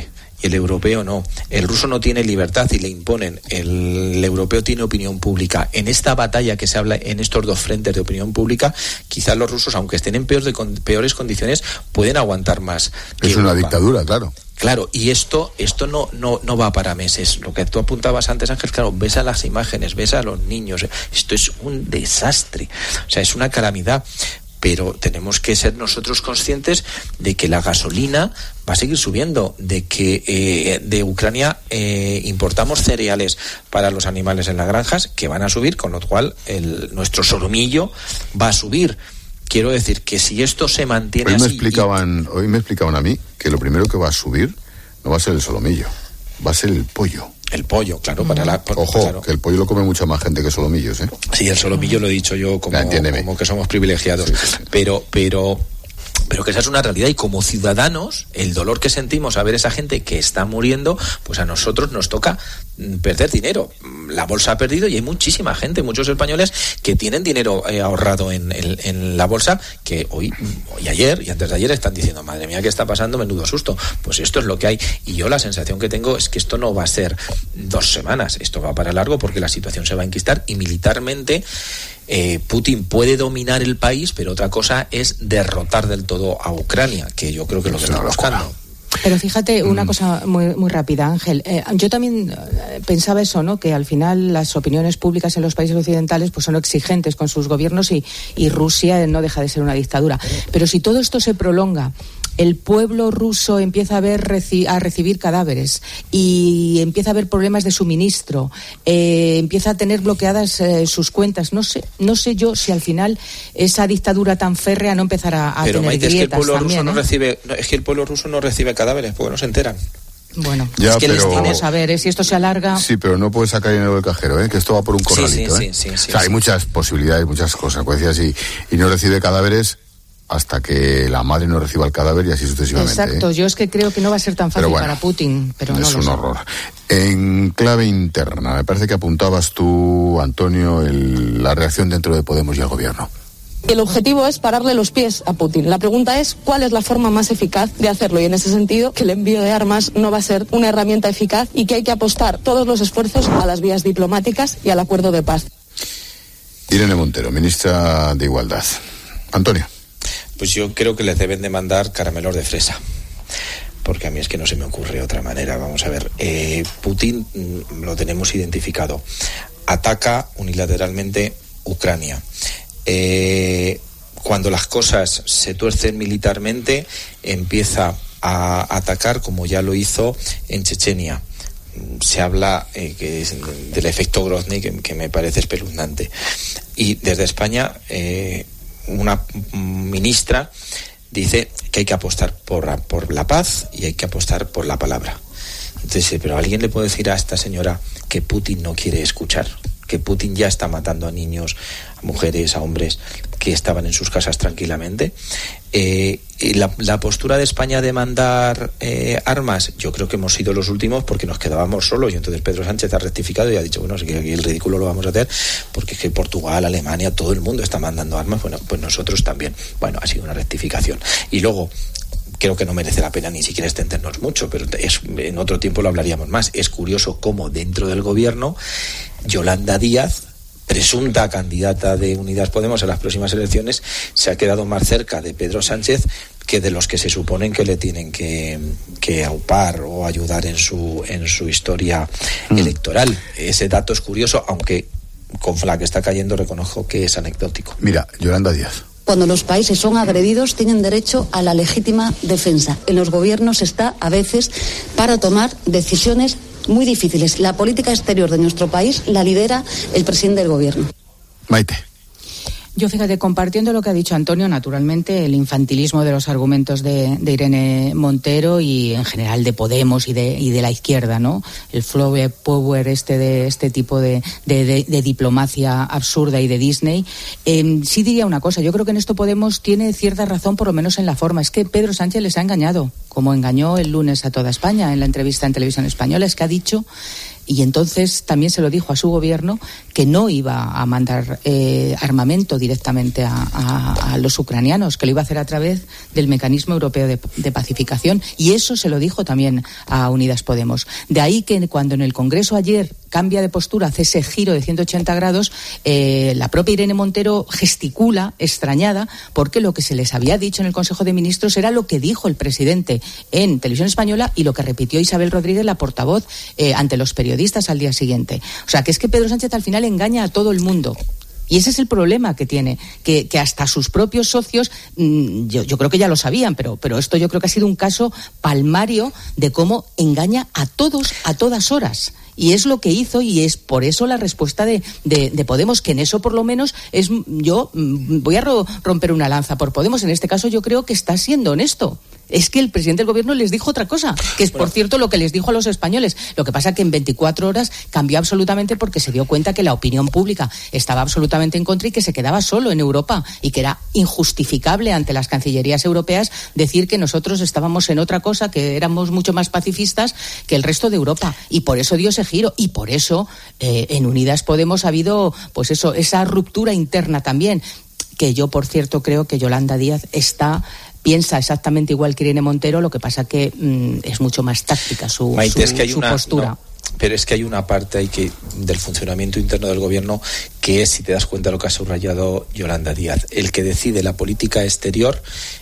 el europeo no. El ruso no tiene libertad y le imponen. El europeo tiene opinión pública. En esta batalla que se habla en estos dos frentes de opinión pública, quizás los rusos, aunque estén en peores, de con, peores condiciones, pueden aguantar más. Es una dictadura, claro. Claro, y esto esto no, no, no va para meses. Lo que tú apuntabas antes, Ángel, claro, ves a las imágenes, ves a los niños. Esto es un desastre. O sea, es una calamidad. Pero tenemos que ser nosotros conscientes de que la gasolina va a seguir subiendo, de que eh, de Ucrania eh, importamos cereales para los animales en las granjas que van a subir, con lo cual el, nuestro solomillo va a subir. Quiero decir que si esto se mantiene hoy me así... Explicaban, y... Hoy me explicaban a mí que lo primero que va a subir no va a ser el solomillo, va a ser el pollo. El pollo, claro, para la... Ojo, claro. Que el pollo lo come mucha más gente que solomillos, ¿eh? Sí, el solomillo lo he dicho yo como, como que somos privilegiados. Sí, sí, sí. Pero, pero... Pero que esa es una realidad, y como ciudadanos, el dolor que sentimos a ver esa gente que está muriendo, pues a nosotros nos toca perder dinero. La bolsa ha perdido y hay muchísima gente, muchos españoles que tienen dinero eh, ahorrado en, en, en la bolsa, que hoy, hoy ayer y antes de ayer están diciendo, madre mía, ¿qué está pasando? Menudo susto. Pues esto es lo que hay, y yo la sensación que tengo es que esto no va a ser dos semanas, esto va para largo, porque la situación se va a enquistar, y militarmente Eh, Putin puede dominar el país, pero otra cosa es derrotar del todo a Ucrania, que yo creo que es lo que está buscando. Pero fíjate, una mm. cosa muy muy rápida, Ángel. Eh, yo también eh, pensaba eso, ¿no? Que al final las opiniones públicas en los países occidentales pues son exigentes con sus gobiernos, y, y Rusia no deja de ser una dictadura. Pero si todo esto se prolonga, el pueblo ruso empieza a ver reci- a recibir cadáveres y empieza a haber problemas de suministro, eh, empieza a tener bloqueadas eh, sus cuentas. No sé, no sé yo si al final esa dictadura tan férrea no empezará a Pero, tener Maite, grietas es que el pueblo también, ruso no ¿eh? recibe, no, es que el pueblo ruso no recibe cadáveres porque no se enteran. Bueno, ya, es que pero... les tienes a ver, ¿eh? Si esto se alarga... Sí, pero no puedes sacar dinero del cajero, ¿eh? Que esto va por un corralito, sí, sí, ¿eh? Sí, sí, sí, o sea, sí. hay muchas posibilidades, muchas consecuencias, y, y no recibe cadáveres hasta que la madre no reciba el cadáver, y así sucesivamente. Exacto, ¿eh? yo es que creo que no va a ser tan fácil bueno, para Putin, pero no es lo un sé. horror. En clave interna, me parece que apuntabas tú, Antonio, el, la reacción dentro de Podemos y el gobierno. El objetivo es pararle los pies a Putin. La pregunta es cuál es la forma más eficaz de hacerlo, y en ese sentido que el envío de armas no va a ser una herramienta eficaz, y que hay que apostar todos los esfuerzos a las vías diplomáticas y al acuerdo de paz. Irene Montero, ministra de Igualdad. Antonio. Pues yo creo que les deben de mandar caramelos de fresa, porque a mí es que no se me ocurre otra manera. Vamos a ver, eh, Putin mm, lo tenemos identificado, ataca unilateralmente Ucrania. Eh, cuando las cosas se tuercen militarmente, empieza a atacar, como ya lo hizo en Chechenia. Se habla eh, que es del efecto Grozny, que, que me parece espeluznante. Y desde España, eh, una ministra dice que hay que apostar por, por la paz y hay que apostar por la palabra. Entonces, pero ¿alguien le puede decir a esta señora que Putin no quiere escuchar? Que Putin ya está matando a niños, a mujeres, a hombres que estaban en sus casas tranquilamente. Eh, la, la postura de España de mandar eh, armas, yo creo que hemos sido los últimos, porque nos quedábamos solos, y entonces Pedro Sánchez ha rectificado y ha dicho, bueno, es que aquí el ridículo lo vamos a hacer, porque es que Portugal, Alemania, todo el mundo está mandando armas, bueno, pues nosotros también. Bueno, ha sido una rectificación. Y luego, creo que no merece la pena ni siquiera extendernos mucho, pero es, en otro tiempo lo hablaríamos más. Es curioso cómo dentro del gobierno Yolanda Díaz, presunta candidata de Unidas Podemos a las próximas elecciones, se ha quedado más cerca de Pedro Sánchez que de los que se suponen que le tienen que, que aupar o ayudar en su, en su historia mm. electoral. Ese dato es curioso, aunque con la que está cayendo reconozco que es anecdótico. Mira, Yolanda Díaz. Cuando los países son agredidos, tienen derecho a la legítima defensa. En los gobiernos está, a veces, para tomar decisiones muy difíciles. La política exterior de nuestro país la lidera el presidente del gobierno. Maite. Yo, fíjate, compartiendo lo que ha dicho Antonio, naturalmente, el infantilismo de los argumentos de, de Irene Montero y en general de Podemos y de, y de la izquierda, ¿no? El flow power este de este tipo de, de, de, de diplomacia absurda y de Disney. Eh, sí diría una cosa, yo creo que en esto Podemos tiene cierta razón, por lo menos en la forma. Es que Pedro Sánchez les ha engañado, como engañó el lunes a toda España en la entrevista en Televisión Española. Es que ha dicho Y entonces también se lo dijo a su gobierno que no iba a mandar eh, armamento directamente a, a, a los ucranianos, que lo iba a hacer a través del mecanismo europeo de, de pacificación. Y eso se lo dijo también a Unidas Podemos. De ahí que cuando en el Congreso ayer cambia de postura, hace ese giro de ciento ochenta grados, eh, la propia Irene Montero gesticula, extrañada, porque lo que se les había dicho en el Consejo de Ministros era lo que dijo el presidente en Televisión Española y lo que repitió Isabel Rodríguez, la portavoz, eh, ante los periodistas al día siguiente. O sea, que es que Pedro Sánchez al final engaña a todo el mundo. Y ese es el problema que tiene, que, que hasta sus propios socios, mmm, yo, yo creo que ya lo sabían, pero, pero esto yo creo que ha sido un caso palmario de cómo engaña a todos a todas horas. Y es lo que hizo, y es por eso la respuesta de, de, de Podemos, que en eso por lo menos es, yo voy a ro, romper una lanza por Podemos. En este caso yo creo que está siendo honesto. Es que el presidente del gobierno les dijo otra cosa, que es, por cierto, lo que les dijo a los españoles. Lo que pasa que en veinticuatro horas cambió absolutamente, porque se dio cuenta que la opinión pública estaba absolutamente en contra y que se quedaba solo en Europa, y que era injustificable ante las cancillerías europeas decir que nosotros estábamos en otra cosa, que éramos mucho más pacifistas que el resto de Europa. Y por eso dio ese giro, y por eso eh, en Unidas Podemos ha habido, pues eso, esa ruptura interna también, que yo, por cierto, creo que Yolanda Díaz está... piensa exactamente igual que Irene Montero, lo que pasa que mmm, es mucho más táctica su, Maite, su, es que hay su una, postura. No, pero es que hay una parte ahí que, del funcionamiento interno del gobierno, que es, si te das cuenta, lo que ha subrayado Yolanda Díaz. El que decide la política exterior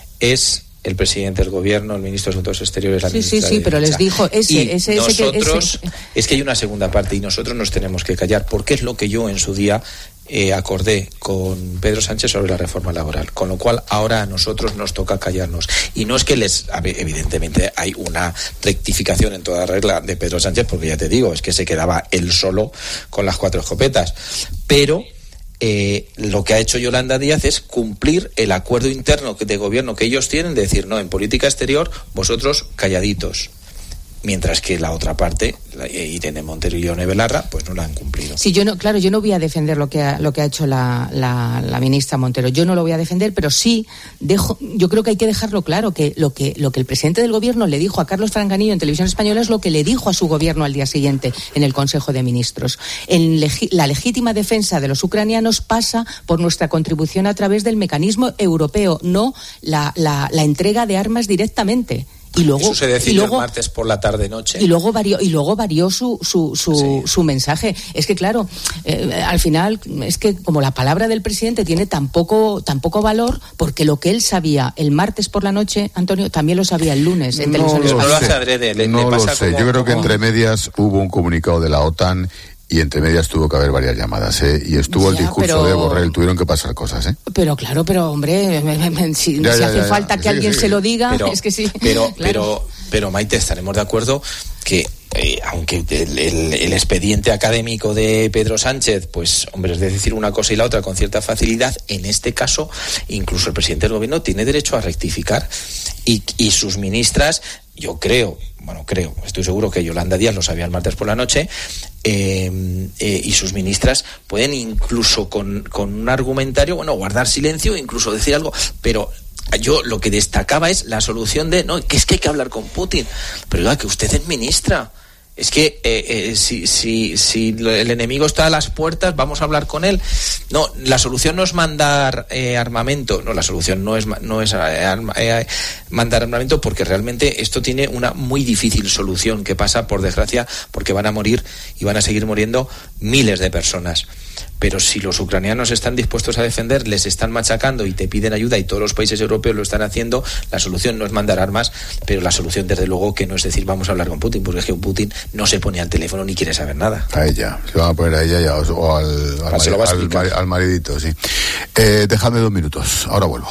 es el presidente del gobierno, el ministro de Asuntos Exteriores, la sí, ministra sí, sí, de pero Defensa. les dijo ese, y ese, nosotros, ese, ese... es que hay una segunda parte y nosotros nos tenemos que callar, porque es lo que yo en su día Eh, acordé con Pedro Sánchez sobre la reforma laboral, con lo cual ahora a nosotros nos toca callarnos. Y no es que les, evidentemente hay una rectificación en toda regla de Pedro Sánchez, porque ya te digo, es que se quedaba él solo con las cuatro escopetas, pero eh, lo que ha hecho Yolanda Díaz es cumplir el acuerdo interno de gobierno que ellos tienen, de decir, no, en política exterior vosotros calladitos. Mientras que la otra parte, Irene Montero y Ione Belarra, pues no la han cumplido. Sí, yo no, claro, yo no voy a defender lo que ha, lo que ha hecho la, la, la ministra Montero. Yo no lo voy a defender, pero sí dejo, yo creo que hay que dejarlo claro, que lo que lo que el presidente del gobierno le dijo a Carlos Franganillo en Televisión Española es lo que le dijo a su gobierno al día siguiente en el Consejo de Ministros. En legi, la legítima defensa de los ucranianos pasa por nuestra contribución a través del mecanismo europeo, no la, la, la entrega de armas directamente. Y luego, Eso se decide y luego, el martes por la tarde-noche. Y luego varió, y luego varió su su su, sí. su mensaje. Es que claro, eh, al final es que como la palabra del presidente tiene tan poco, tan poco valor, porque lo que él sabía el martes por la noche, Antonio, también lo sabía el lunes en no Televisión Española. No lo hace adrede, le, no le pasa lo sé. Como, Yo creo que como... entre medias hubo un comunicado de la OTAN. Y entre medias tuvo que haber varias llamadas, ¿eh? Y estuvo ya, el discurso pero... de Borrell, tuvieron que pasar cosas, ¿eh? Pero claro, pero hombre, si, ya, si ya, hace ya, falta ya. que sí, alguien sí, se sí. lo diga, pero, es que sí. Pero, claro. pero, pero Maite, estaremos de acuerdo que eh, aunque el, el, el expediente académico de Pedro Sánchez, pues, hombre, es decir una cosa y la otra con cierta facilidad, en este caso, incluso el presidente del gobierno tiene derecho a rectificar y, y sus ministras, yo creo, bueno, creo, estoy seguro que Yolanda Díaz lo sabía el martes por la noche, eh, eh, y sus ministras pueden incluso con, con un argumentario, bueno, guardar silencio, incluso decir algo, pero yo lo que destacaba es la solución de, no, que es que hay que hablar con Putin, pero oiga, que usted es ministra. Es que eh, eh, si, si, si el enemigo está a las puertas, vamos a hablar con él. No, la solución no es mandar eh, armamento. No, la solución no es, no es eh, eh, mandar armamento, porque realmente esto tiene una muy difícil solución que pasa, por desgracia, porque van a morir y van a seguir muriendo miles de personas. Pero si los ucranianos están dispuestos a defender, les están machacando y te piden ayuda, y todos los países europeos lo están haciendo, la solución no es mandar armas, pero la solución, desde luego, que no es decir vamos a hablar con Putin, porque es que Putin no se pone al teléfono ni quiere saber nada. A ella, se van a poner a ella ya, o al, al, mari, al, al, al maridito, sí. Eh, déjame dos minutos, ahora vuelvo.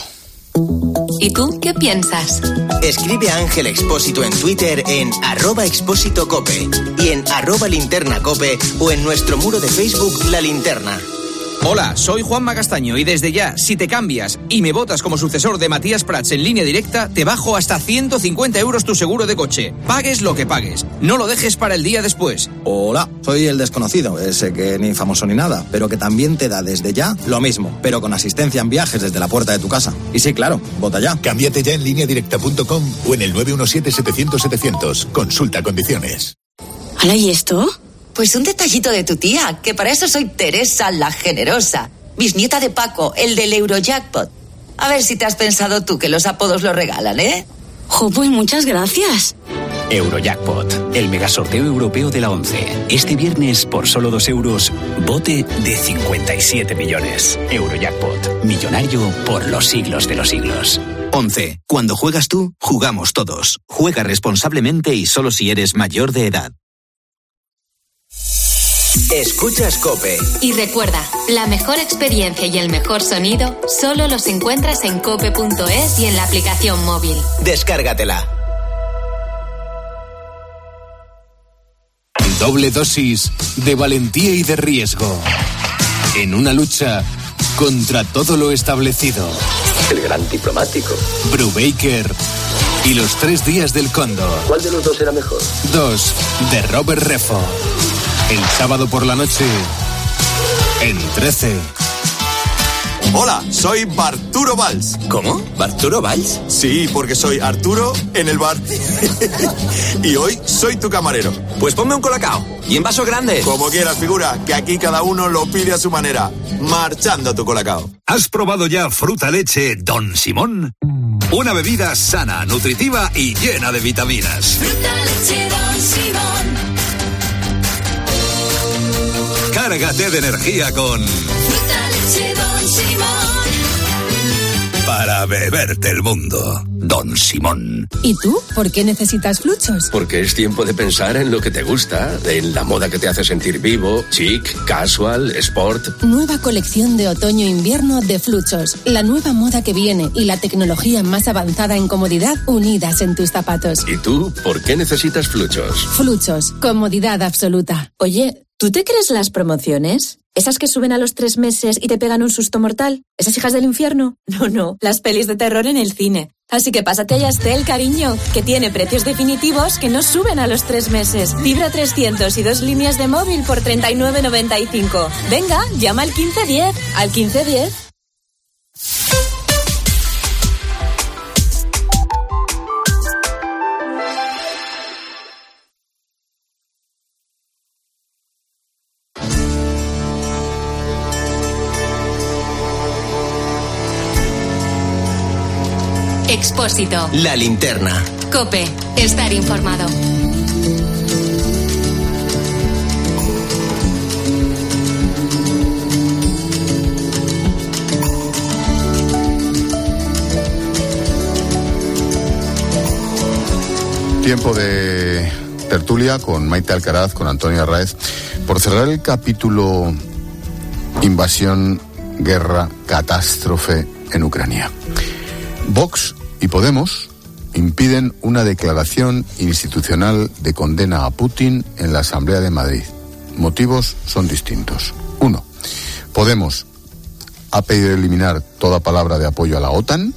¿Y tú qué piensas? Escribe a Ángel Expósito en Twitter en arroba expósito cope y en arroba linterna cope, o en nuestro muro de Facebook La Linterna. Hola, soy Juanma Castaño y desde ya, si te cambias y me votas como sucesor de Matías Prats en Línea Directa, te bajo hasta ciento cincuenta euros tu seguro de coche. Pagues lo que pagues. No lo dejes para el día después. Hola, soy el desconocido, ese que ni famoso ni nada, pero que también te da desde ya lo mismo, pero con asistencia en viajes desde la puerta de tu casa. Y sí, claro, vota ya. Cámbiate ya en línea directa punto com o en el nueve uno siete setecientos setecientos. Consulta condiciones. ¿Hala, y esto? Pues un detallito de tu tía, que para eso soy Teresa la Generosa, bisnieta de Paco, el del Eurojackpot. A ver si te has pensado tú que los apodos lo regalan, ¿eh? Jo, pues muchas gracias. Eurojackpot, el megasorteo europeo de la once. Este viernes, por solo dos euros, bote de cincuenta y siete millones. Eurojackpot, millonario por los siglos de los siglos. once. Cuando juegas tú, jugamos todos. Juega responsablemente y solo si eres mayor de edad. Escuchas COPE. Y recuerda, la mejor experiencia y el mejor sonido solo los encuentras en cope punto es y en la aplicación móvil. Descárgatela. Doble dosis de valentía y de riesgo. En una lucha contra todo lo establecido. El gran diplomático. Brubaker y los tres días del Cóndor. ¿Cuál de los dos era mejor? Dos, de Robert Redford. El sábado por la noche, en trece. Hola, soy Barturo Valls. ¿Cómo? ¿Barturo Valls? Sí, porque soy Arturo en el bar. Y hoy soy tu camarero. Pues ponme un colacao. Y en vaso grande. Como quieras, figura, que aquí cada uno lo pide a su manera. Marchando tu colacao. ¿Has probado ya Fruta Leche Don Simón? Una bebida sana, nutritiva y llena de vitaminas. Fruta Leche Don Simón. Cárgate de energía con Fruta Leche Don Simón. Para beberte el mundo, Don Simón. ¿Y tú? ¿Por qué necesitas Fluchos? Porque es tiempo de pensar en lo que te gusta, en la moda que te hace sentir vivo, chic, casual, sport. Nueva colección de otoño-invierno de Fluchos. La nueva moda que viene y la tecnología más avanzada en comodidad unidas en tus zapatos. ¿Y tú? ¿Por qué necesitas Fluchos? Fluchos. Comodidad absoluta. Oye, ¿tú te crees las promociones? ¿Esas que suben a los tres meses y te pegan un susto mortal? ¿Esas hijas del infierno? No, no, las pelis de terror en el cine. Así que pásate a Yastel, cariño, que tiene precios definitivos que no suben a los tres meses. Fibra trescientos y dos líneas de móvil por treinta y nueve noventa y cinco. Venga, llama al quince diez. Al quince diez. Expósito. La linterna. COPE. Estar informado. Tiempo de tertulia con Maite Alcaraz, con Antonio Arraez. Por cerrar el capítulo invasión, guerra, catástrofe en Ucrania. Vox y Podemos impiden una declaración institucional de condena a Putin en la Asamblea de Madrid. Motivos son distintos. Uno, Podemos ha pedido eliminar toda palabra de apoyo a la OTAN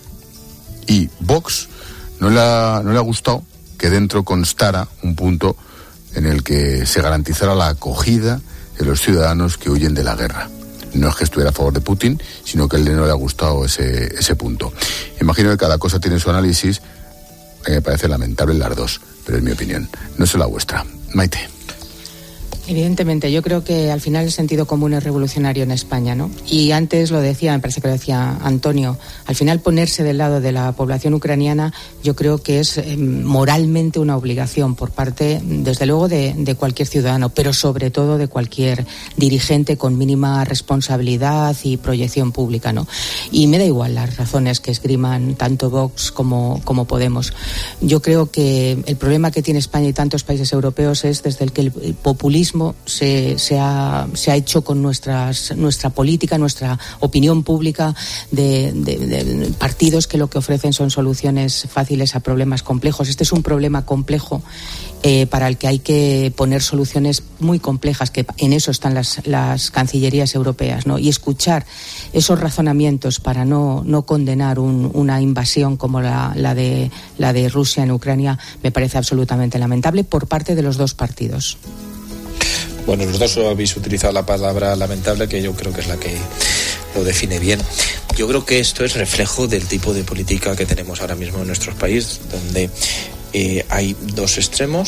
y Vox no le ha, no le ha gustado que dentro constara un punto en el que se garantizara la acogida de los ciudadanos que huyen de la guerra. No es que estuviera a favor de Putin, sino que a él no le ha gustado ese, ese punto. Imagino que cada cosa tiene su análisis. A mí me parece lamentable las dos, pero es mi opinión. No es la vuestra. Maite. Evidentemente, yo creo que al final el sentido común es revolucionario en España, ¿no? Y antes lo decía, me parece que lo decía Antonio, al final ponerse del lado de la población ucraniana yo creo que es eh, moralmente una obligación por parte, desde luego, de, de cualquier ciudadano, pero sobre todo de cualquier dirigente con mínima responsabilidad y proyección pública, ¿no? Y me da igual las razones que esgriman tanto Vox como, como Podemos. Yo creo que el problema que tiene España y tantos países europeos es desde el que el, el populismo Se, se, ha, se ha hecho con nuestras, nuestra política, nuestra opinión pública de, de, de partidos que lo que ofrecen son soluciones fáciles a problemas complejos. Este es un problema complejo eh, para el que hay que poner soluciones muy complejas, que en eso están las, las cancillerías europeas, ¿no? Y escuchar esos razonamientos para no, no condenar un, una invasión como la, la, de, la de Rusia en Ucrania me parece absolutamente lamentable por parte de los dos partidos. Bueno, los dos habéis utilizado la palabra lamentable, que yo creo que es la que lo define bien. Yo creo que esto es reflejo del tipo de política que tenemos ahora mismo en nuestro país, donde eh, hay dos extremos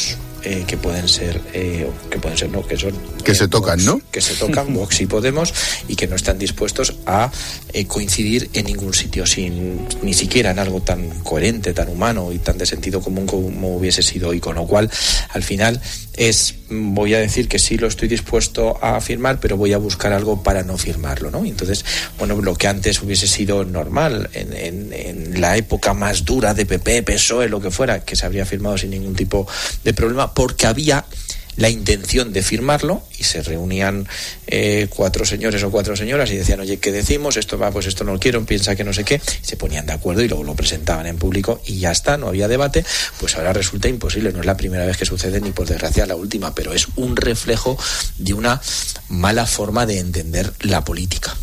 eh, que pueden ser, eh, que pueden ser no, que son... Que eh, se tocan, Vox, ¿no? Que se tocan, Vox y Podemos, y que no están dispuestos a eh, coincidir en ningún sitio, sin ni siquiera en algo tan coherente, tan humano y tan de sentido común como hubiese sido hoy, con lo cual, al final, es, voy a decir que sí lo estoy dispuesto a firmar, pero voy a buscar algo para no firmarlo, ¿no? Y entonces, bueno, lo que antes hubiese sido normal, en, en, en la época más dura de P P, P S O E, lo que fuera, que se habría firmado sin ningún tipo de problema, porque había la intención de firmarlo y se reunían eh, cuatro señores o cuatro señoras y decían, oye, ¿qué decimos? Esto va, pues esto no lo quiero, piensa que no sé qué, y se ponían de acuerdo y luego lo presentaban en público y ya está, no había debate. Pues ahora resulta imposible, no es la primera vez que sucede ni por desgracia la última, pero es un reflejo de una mala forma de entender la política.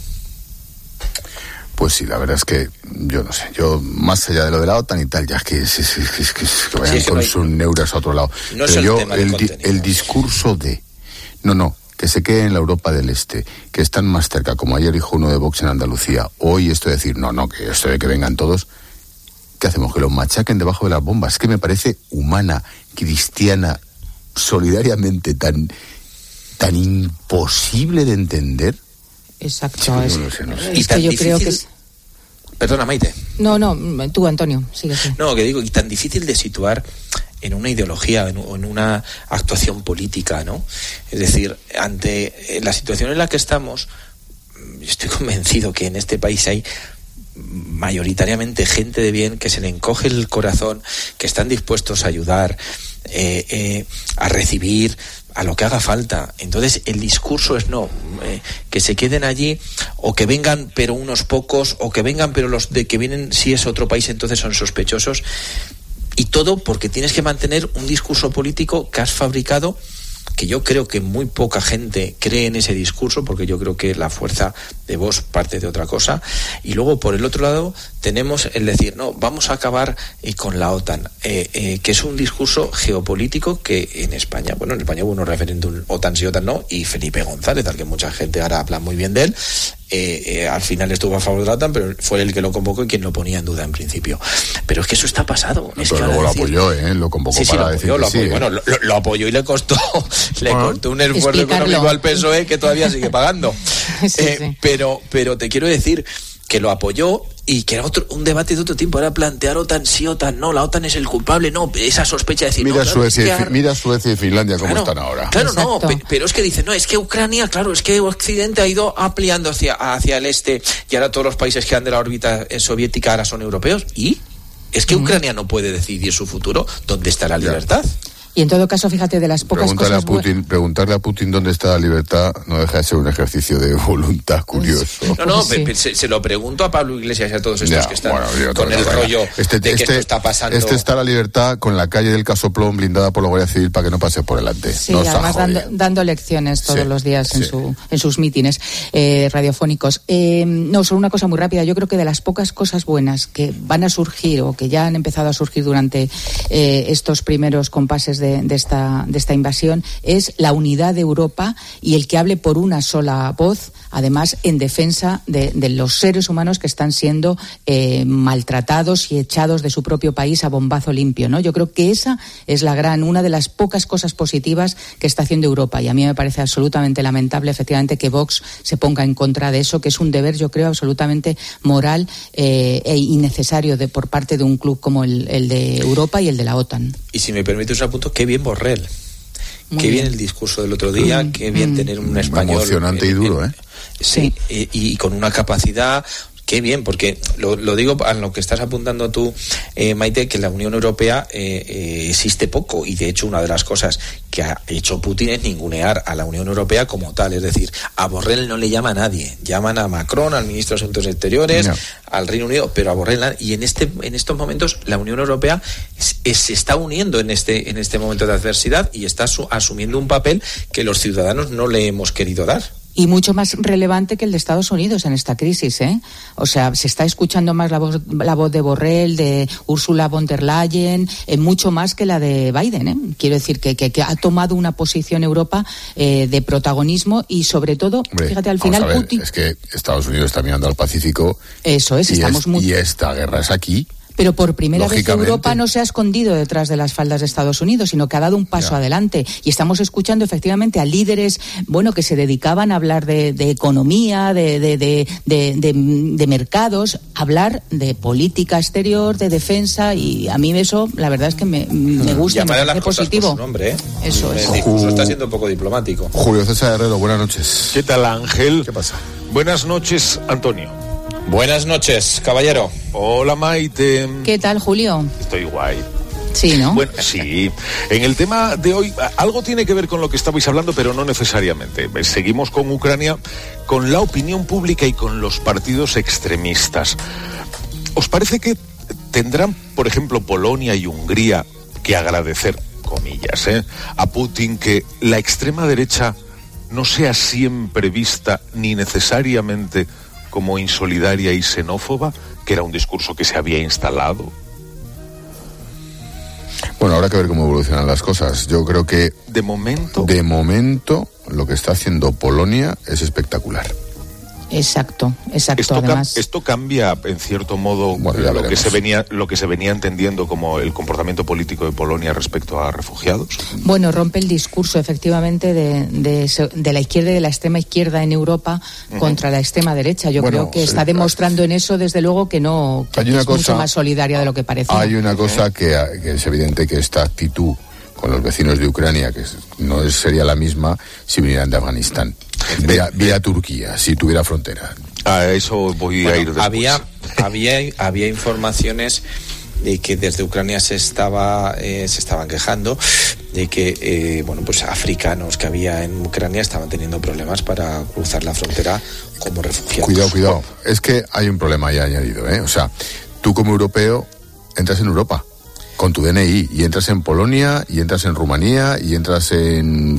Pues sí, la verdad es que yo no sé, yo más allá de lo de la OTAN y tal, ya es que, es, es, es, es, es que vayan sí, es que con no hay, sus neuras a otro lado. No Pero es yo, el, el, di, el discurso de, no, no, que se quede en la Europa del Este, que están más cerca, como ayer dijo uno de Vox en Andalucía, hoy esto de decir, no, no, que esto de que vengan todos, ¿qué hacemos? Que los machaquen debajo de las bombas. Es que me parece humana, cristiana, solidariamente tan, tan imposible de entender. Exacto. Sí, es, no sé, no sé. es que yo creo que es... Perdona, Maite. No, no, tú, Antonio, sigue. No, que digo, y tan difícil de situar en una ideología o en una actuación política, ¿no? Es decir, ante la situación en la que estamos, estoy convencido que en este país hay mayoritariamente gente de bien que se le encoge el corazón, que están dispuestos a ayudar, eh, eh, a recibir, a lo que haga falta. Entonces el discurso es no, eh, que se queden allí o que vengan pero unos pocos, o que vengan pero los de que vienen si es otro país entonces son sospechosos, y todo porque tienes que mantener un discurso político que has fabricado, que yo creo que muy poca gente cree en ese discurso, porque yo creo que la fuerza de Vox parte de otra cosa. Y luego, por el otro lado, tenemos el decir, no, vamos a acabar eh, con la OTAN, eh, eh, que es un discurso geopolítico que en España, bueno, en España hubo un referéndum OTAN sí, OTAN no, y Felipe González, al que mucha gente ahora habla muy bien de él, eh, eh, al final estuvo a favor de la OTAN, pero fue el que lo convocó y quien lo ponía en duda en principio. Pero es que eso está pasado. No, es pero que luego lo decir, apoyó, ¿eh? Lo convocó sí, sí, para lo decir apoyó, que lo apoyó. sí, ¿eh? Bueno, lo, lo apoyó y le costó, le ah, costó un esfuerzo explicarlo. económico al P S O E que todavía sigue pagando. sí, eh, sí. Pero, pero te quiero decir que lo apoyó y que era otro, un debate de otro tiempo, era plantear OTAN sí, OTAN no, la OTAN es el culpable, no, esa sospecha de decir... Mira, no, Suecia, claro, es que... mira Suecia y Finlandia cómo claro, están ahora. Claro, Exacto. no, pe- pero es que dicen, no, es que Ucrania, claro, es que Occidente ha ido ampliando hacia, hacia el este y ahora todos los países que han de la órbita soviética ahora son europeos, y es que uh-huh. Ucrania no puede decidir su futuro, ¿dónde está la libertad? Y en todo caso, fíjate, de las pocas Preguntarle cosas... a Putin, preguntarle a Putin dónde está la libertad no deja de ser un ejercicio de voluntad curioso. No, no, Pues sí. pe- se, se lo pregunto a Pablo Iglesias y a todos estos Ya, que están bueno, yo con creo el que rollo este, de que este, esto está pasando. Este está la libertad con la calle del Casoplón blindada por la Guardia Civil para que no pase por delante. Sí, no está además dando, jodido. dando lecciones todos Sí, los días en, sí. su, en sus mítines eh, radiofónicos. Eh, no, solo una cosa muy rápida. Yo creo que de las pocas cosas buenas que van a surgir o que ya han empezado a surgir durante eh, estos primeros compases de, de, esta, de esta invasión es la unidad de Europa y el que hable por una sola voz, además en defensa de, de los seres humanos que están siendo eh, maltratados y echados de su propio país a bombazo limpio, ¿no? Yo creo que esa es la gran, una de las pocas cosas positivas que está haciendo Europa, y a mí me parece absolutamente lamentable, efectivamente, que Vox se ponga en contra de eso, que es un deber, yo creo, absolutamente moral eh, e innecesario de, por parte de un club como el, el de Europa y el de la OTAN. Y si me permites un apunto, qué bien Borrell. Muy Qué bien bien el discurso del otro día, mm, qué bien mm. tener un español... Emocionante en, y duro, en, ¿eh? Sí, y, y con una capacidad... Qué bien, porque lo, lo digo a lo que estás apuntando tú, eh, Maite, que la Unión Europea eh, eh, existe poco, y de hecho una de las cosas que ha hecho Putin es ningunear a la Unión Europea como tal, es decir, a Borrell no le llama a nadie, llaman a Macron, al ministro de Asuntos Exteriores, no. al Reino Unido, pero a Borrell, y en este en estos momentos la Unión Europea es, es, se está uniendo en este en este momento de adversidad y está su, asumiendo un papel que los ciudadanos no le hemos querido dar. Y mucho más relevante que el de Estados Unidos en esta crisis, ¿eh? O sea, se está escuchando más la voz, la voz de Borrell, de Ursula von der Leyen, eh, mucho más que la de Biden, ¿eh? Quiero decir que, que, que ha tomado una posición Europa eh, de protagonismo y sobre todo, Hombre, fíjate, al final ver, Putin... Es que Estados Unidos está mirando al Pacífico. Eso es, estamos es, muy... Y esta guerra es aquí. Pero por primera vez Europa no se ha escondido detrás de las faldas de Estados Unidos, sino que ha dado un paso ya. adelante. Y estamos escuchando efectivamente a líderes, bueno, que se dedicaban a hablar de, de economía, de, de, de, de, de, de mercados, hablar de política exterior, de defensa, y a mí eso, la verdad es que me, me gusta, Llamar me a las parece cosas positivo. por su nombre, ¿eh? Eso es. El discurso está siendo un poco diplomático. Julio César Herrero, buenas noches. ¿Qué tal, Ángel? ¿Qué pasa? Buenas noches, Antonio. Buenas noches, caballero. Hola, Maite. ¿Qué tal, Julio? Estoy guay. Sí, ¿no? Bueno, sí. En el tema de hoy, algo tiene que ver con lo que estabais hablando, pero no necesariamente. Seguimos con Ucrania, con la opinión pública y con los partidos extremistas. ¿Os parece que tendrán, por ejemplo, Polonia y Hungría que agradecer, comillas, ¿eh? a Putin que la extrema derecha no sea siempre vista ni necesariamente como insolidaria y xenófoba, que era un discurso que se había instalado? Bueno, habrá que ver cómo evolucionan las cosas. Yo creo que de momento, de momento, lo que está haciendo Polonia es espectacular. Exacto, exacto. Esto, además, cam- esto cambia en cierto modo bueno, lo que se venía lo que se venía entendiendo como el comportamiento político de Polonia respecto a refugiados. Bueno, rompe el discurso efectivamente de, de, de la izquierda y de la extrema izquierda en Europa uh-huh. contra la extrema derecha. Yo bueno, creo que sí, está demostrando en eso, desde luego, que no que hay una es cosa, mucho más solidaria de lo que parece. Hay una cosa que, que es evidente, que esta actitud con los vecinos de Ucrania, que no es, sería la misma si vinieran de Afganistán, vía, vía Turquía, si tuviera frontera. A eso voy bueno, a ir después. Había, había, había informaciones de que desde Ucrania se estaba eh, se estaban quejando de que eh, bueno pues africanos que había en Ucrania estaban teniendo problemas para cruzar la frontera como refugiados. Cuidado, cuidado. Es que hay un problema ahí añadido, ¿eh? O sea, tú como europeo entras en Europa con tu D N I y entras en Polonia y entras en Rumanía y entras en,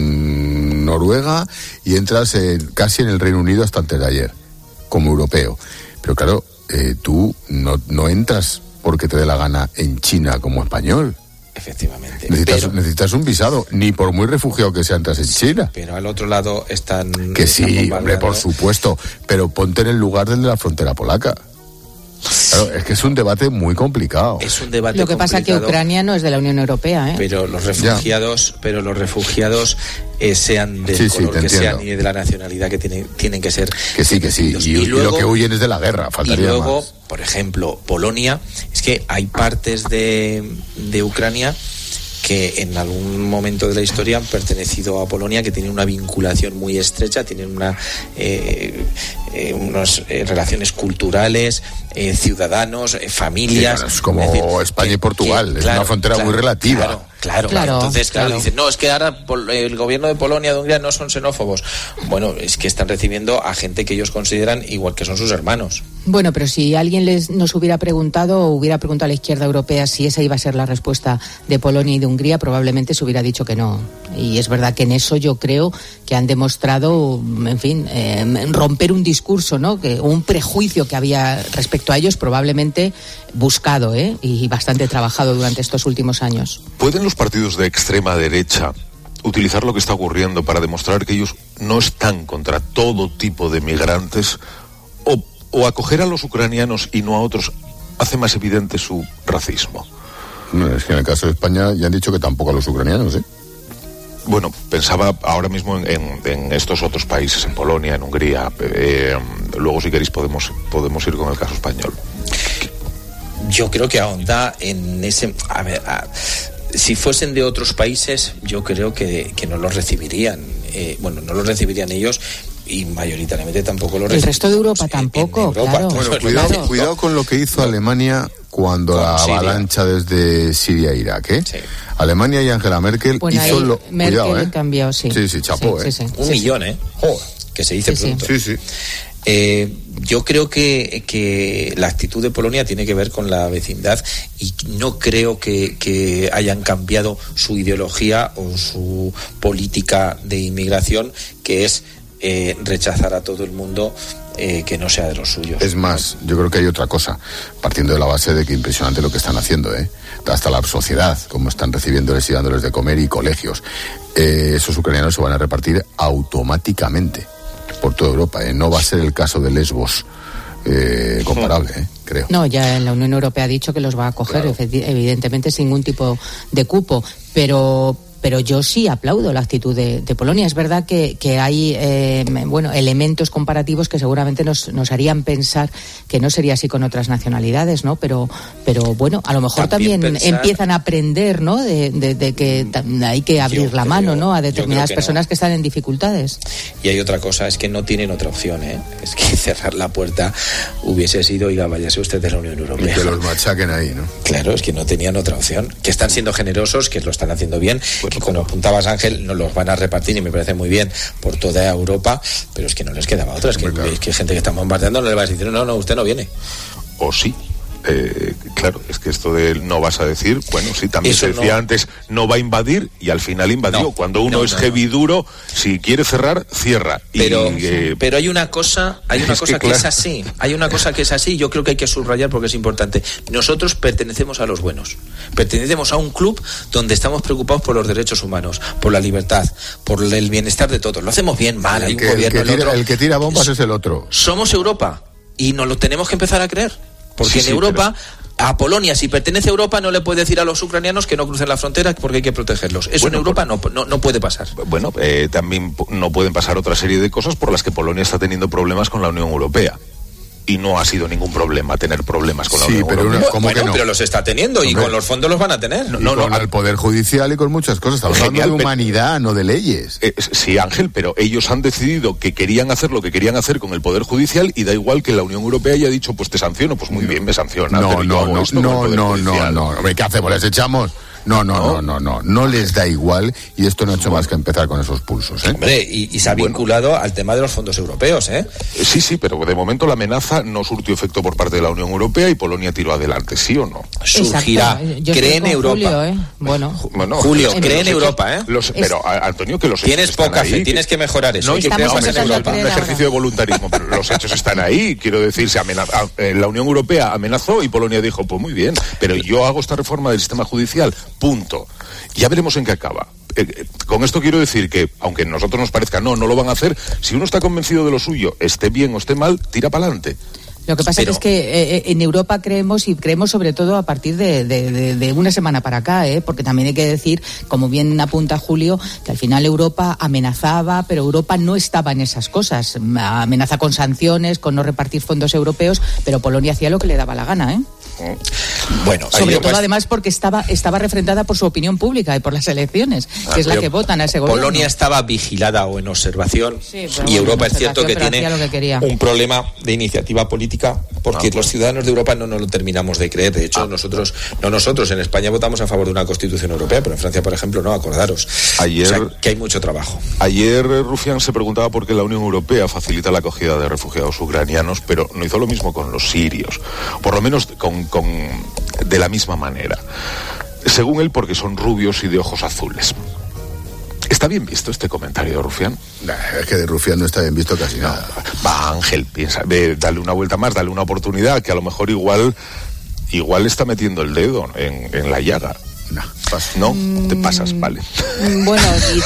en Noruega y entras en, casi en el Reino Unido hasta antes de ayer, como europeo. Pero claro, eh, tú no, no entras porque te dé la gana en China como español. Efectivamente. Necesitas, pero, necesitas un visado, ni por muy refugiado que sea entras en China. Pero al otro lado están... Que están sí, hombre, por supuesto, pero ponte en el lugar del de la frontera polaca. Claro, es que es un debate muy complicado. Es un debate Lo que pasa es que Ucrania no es de la Unión Europea, ¿eh? Pero los refugiados, ya. pero los refugiados eh, sean del sí, color sí, que entiendo. sean y de la nacionalidad que tienen, tienen que ser. Que sí, que sí. Y, y, luego, y lo que huyen es de la guerra, faltaría Y luego, más. por ejemplo, Polonia, es que hay partes de, de Ucrania que en algún momento de la historia han pertenecido a Polonia, que tienen una vinculación muy estrecha, tienen una eh, eh, unas eh, relaciones culturales, eh, ciudadanos, eh, familias. Sí, bueno, es como es decir, España y Portugal, que, es claro, una frontera claro, muy relativa. Claro, claro, claro. Entonces, claro, claro. dicen, no, es que ahora el gobierno de Polonia, de Hungría, no son xenófobos. Bueno, es que están recibiendo a gente que ellos consideran igual que son sus hermanos. Bueno, pero si alguien les, nos hubiera preguntado o hubiera preguntado a la izquierda europea si esa iba a ser la respuesta de Polonia y de Hungría, probablemente se hubiera dicho que no. Y es verdad que en eso yo creo que han demostrado, en fin, eh, romper un discurso, ¿no? Que un prejuicio que había respecto a ellos, probablemente buscado, ¿eh? Y bastante trabajado durante estos últimos años. ¿Pueden los partidos de extrema derecha utilizar lo que está ocurriendo para demostrar que ellos no están contra todo tipo de migrantes, o o acoger a los ucranianos y no a otros hace más evidente su racismo? No, es que en el caso de España ya han dicho que tampoco a los ucranianos, ¿eh? Bueno, pensaba ahora mismo en, en, en estos otros países, en Polonia, en Hungría. Eh, luego, si queréis, podemos podemos ir con el caso español. Yo creo que ahonda en ese... A ver, a, si fuesen de otros países, yo creo que, que no los recibirían. Eh, bueno, no los recibirían ellos, y mayoritariamente tampoco lo el resto de Europa tampoco, en, en Europa, claro. Bueno, cuidado, claro. cuidado con lo que hizo Alemania cuando con la Siria. avalancha desde Siria a Irak, ¿eh? Sí. Alemania y Angela Merkel Bueno, hizo ahí lo... Merkel cuidado, ¿eh? cambió, sí. Sí, sí, chapó, sí, ¿eh? Sí, sí, Un sí, millón, sí. ¿eh? Joder, que se dice sí, pronto. Sí, sí. Eh, yo creo que, que la actitud de Polonia tiene que ver con la vecindad, y no creo que, que hayan cambiado su ideología o su política de inmigración, que es eh, rechazar a todo el mundo eh, que no sea de los suyos. Es más, yo creo que hay otra cosa, partiendo de la base de que impresionante lo que están haciendo, ¿eh? Hasta la sociedad, como están recibiéndoles y dándoles de comer, y colegios. Eh, esos ucranianos se van a repartir automáticamente por toda Europa, ¿eh? No va a ser el caso de Lesbos eh, comparable, ¿eh? creo. No, ya la Unión Europea ha dicho que los va a acoger, claro. Evidentemente sin ningún tipo de cupo, pero... Pero yo sí aplaudo la actitud de, de Polonia. Es verdad que, que hay eh, bueno, elementos comparativos que seguramente nos, nos harían pensar que no sería así con otras nacionalidades, ¿no? Pero, pero bueno, a lo mejor también, también pensar... empiezan a aprender, ¿no? De, de, de que hay que abrir yo la creo, mano, ¿no? A determinadas que personas no. que están en dificultades. Y hay otra cosa, es que no tienen otra opción, ¿eh? Es que cerrar la puerta hubiese sido, oiga, váyase usted de la Unión Europea. Y que los machaquen ahí, ¿no? Claro, es que no tenían otra opción. Que están siendo generosos, que lo están haciendo bien. Pues que como apuntabas, Ángel, nos los van a repartir y me parece muy bien por toda Europa, pero es que no les quedaba otra, es que, claro. es que hay gente que está bombardeando, no le vas a decir, no, no, usted no viene. O sí. Eh, claro, es que esto de no vas a decir, bueno, sí, también Eso se decía no... antes, no va a invadir y al final invadió. No, Cuando uno no, es no, heavy no. duro, si quiere cerrar, cierra. Pero, y, eh, pero hay una cosa, hay una es cosa que, que claro. es así, hay una cosa que es así, yo creo que hay que subrayar porque es importante. Nosotros pertenecemos a los buenos, pertenecemos a un club donde estamos preocupados por los derechos humanos, por la libertad, por el bienestar de todos. Lo hacemos bien, mal, hay un que, gobierno, el que, tira, el otro. El que tira bombas es el otro. Somos Europa y nos lo tenemos que empezar a creer. Porque sí, en sí, Europa, pero... a Polonia, si pertenece a Europa, no le puede decir a los ucranianos que no crucen la frontera porque hay que protegerlos. Eso bueno, en Europa por... no, no, no puede pasar. Bueno, eh, también no pueden pasar otra serie de cosas por las que Polonia está teniendo problemas con la Unión Europea. Y no ha sido ningún problema tener problemas con la sí, Unión pero Europea. Una, ¿cómo bueno, que no? pero los está teniendo Hombre. y con los fondos los van a tener. No, no, con no, el Poder Judicial y con muchas cosas. Estamos hablando de humanidad, pero, no de leyes. Eh, sí, Ángel, pero ellos han decidido que querían hacer lo que querían hacer con el Poder Judicial y da igual que la Unión Europea haya dicho, pues te sanciono, pues muy bien, me sanciona. No, no, no, no, no, no, no. ¿Qué hacemos? ¿Les echamos? No, no, no, no, no, no les da igual y esto no ha hecho más que empezar con esos pulsos, ¿eh? Hombre, y, y se ha vinculado bueno. al tema de los fondos europeos, ¿eh? Sí, sí, pero de momento la amenaza no surtió efecto por parte de la Unión Europea y Polonia tiró adelante, ¿sí o no? Surgirá, cree en Europa. Julio, ¿eh? Bueno, bueno, Julio, cree en Europa, ¿eh? Los, pero, Antonio, que los hechos Tienes poca fe, ahí, tienes que mejorar eso. No, que creamos en Europa, un ejercicio de voluntarismo, pero los hechos están ahí, quiero decir, se amenaza, la Unión Europea amenazó y Polonia dijo, pues muy bien, pero yo hago esta reforma del sistema judicial, punto. Ya veremos en qué acaba. Eh, con esto quiero decir que, aunque a nosotros nos parezca no, no lo van a hacer, si uno está convencido de lo suyo, esté bien o esté mal, tira para adelante. Lo que pasa Pero... es que eh, en Europa creemos, y creemos sobre todo a partir de, de, de, de una semana para acá, ¿eh? Porque también hay que decir, como bien apunta Julio, que al final Europa amenazaba, pero Europa no estaba en esas cosas. Amenaza con sanciones, con no repartir fondos europeos, pero Polonia hacía lo que le daba la gana, ¿eh? Bueno, sobre todo pues... además porque estaba estaba refrendada por su opinión pública y por las elecciones, ah, que es la que votan a ese gobierno. Polonia estaba vigilada o en observación sí, y bueno, Europa es cierto que tiene que un problema de iniciativa política porque ah, los ciudadanos de Europa no nos lo terminamos de creer. De hecho, ah. nosotros no nosotros en España votamos a favor de una Constitución europea, pero en Francia, por ejemplo, no, acordaros. Ayer, o sea, que hay mucho trabajo. Ayer Rufián se preguntaba por qué la Unión Europea facilita la acogida de refugiados ucranianos, pero no hizo lo mismo con los sirios. Por lo menos con Con, de la misma manera. Según él, porque son rubios y de ojos azules. ¿Está bien visto este comentario de Rufián? Es que de Rufián no está bien visto casi nada. No, va, Ángel, piensa, ve, dale una vuelta más, dale una oportunidad, que a lo mejor igual igual está metiendo el dedo en, en la llaga. No, ¿no? Mm, te pasas, vale. Bueno, y...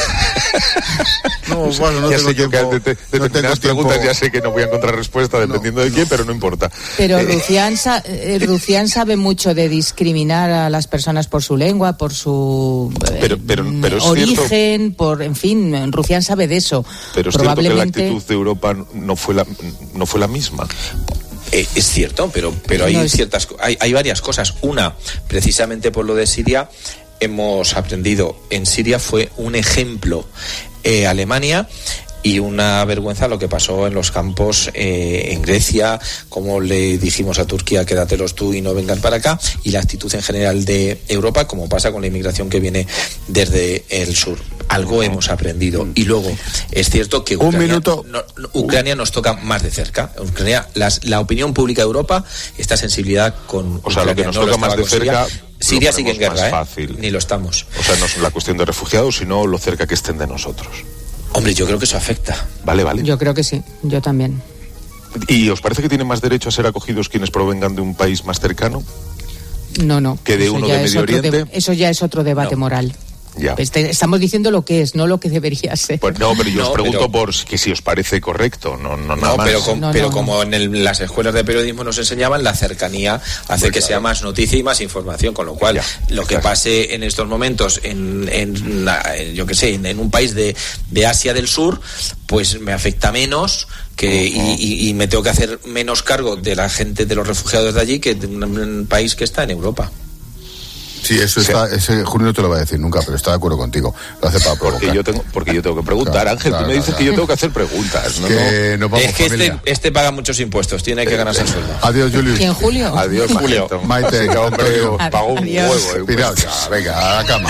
no, bueno, no ya tengo sé tiempo, que de, de, de no determinadas preguntas ya sé que no voy a encontrar respuesta dependiendo no, de quién, no. pero no importa. Pero eh. Rufián, sa- Rufián sabe mucho de discriminar a las personas por su lengua, por su eh, pero, pero, pero es origen, cierto, por, en fin, Rufián sabe de eso. Pero es Probablemente... cierto que la actitud de Europa no fue la, no fue la misma. Eh, es cierto, pero pero hay no es... ciertas hay, hay varias cosas. Una, precisamente por lo de Siria, hemos aprendido. En Siria fue un ejemplo eh, Alemania y una vergüenza lo que pasó en los campos eh, en Grecia, como le dijimos a Turquía, quédatelos tú y no vengan para acá, y la actitud en general de Europa, como pasa con la inmigración que viene desde el sur. Algo hemos aprendido. Y luego, es cierto que Ucrania, Un minuto. No, Ucrania nos toca más de cerca. Ucrania, las, la opinión pública de Europa, esta sensibilidad con O sea, Ucrania, lo que nos no toca más de Siria. cerca... Siria sigue en guerra, fácil. ¿eh? Ni lo estamos. O sea, no es la cuestión de refugiados, sino lo cerca que estén de nosotros. Hombre, yo creo que eso afecta. Vale, vale. Yo creo que sí, yo también. ¿Y os parece que tienen más derecho a ser acogidos quienes provengan de un país más cercano? No, no. ¿Que de uno de Medio Oriente? De, eso ya es otro debate no. moral. Ya. Este, estamos diciendo lo que es, no lo que debería ser. Pues no, pero yo No, os pregunto pero- por que si os parece correcto, no, no nada No, más. pero, com- No, pero no, como en el- las escuelas de periodismo nos enseñaban, la cercanía hace Muy que claro. sea más noticia y más información, con lo cual Ya, lo que claro. pase en estos momentos en, en la- yo que sé, en, en un país de, de Asia del Sur, pues me afecta menos que y, y- y me tengo que hacer menos cargo de la gente, de los refugiados de allí, que de un, un país que está en Europa. Sí, eso está, ese Julio no te lo va a decir nunca, pero está de acuerdo contigo. Lo hace para provocar. Porque yo tengo, porque yo tengo que preguntar, Claro, Ángel, claro, tú me dices claro, que yo claro. tengo que hacer preguntas, ¿no? Que nos vamos, Es que este, familia. este paga muchos impuestos, tiene que ganarse el sueldo. Adiós, Julius. ¿Quién, Julio? Adiós, Julio. Maite. Maite, Ese hombre Antonio. pagó un Adiós. huevo. eh. Piraos ya, venga, a la cama.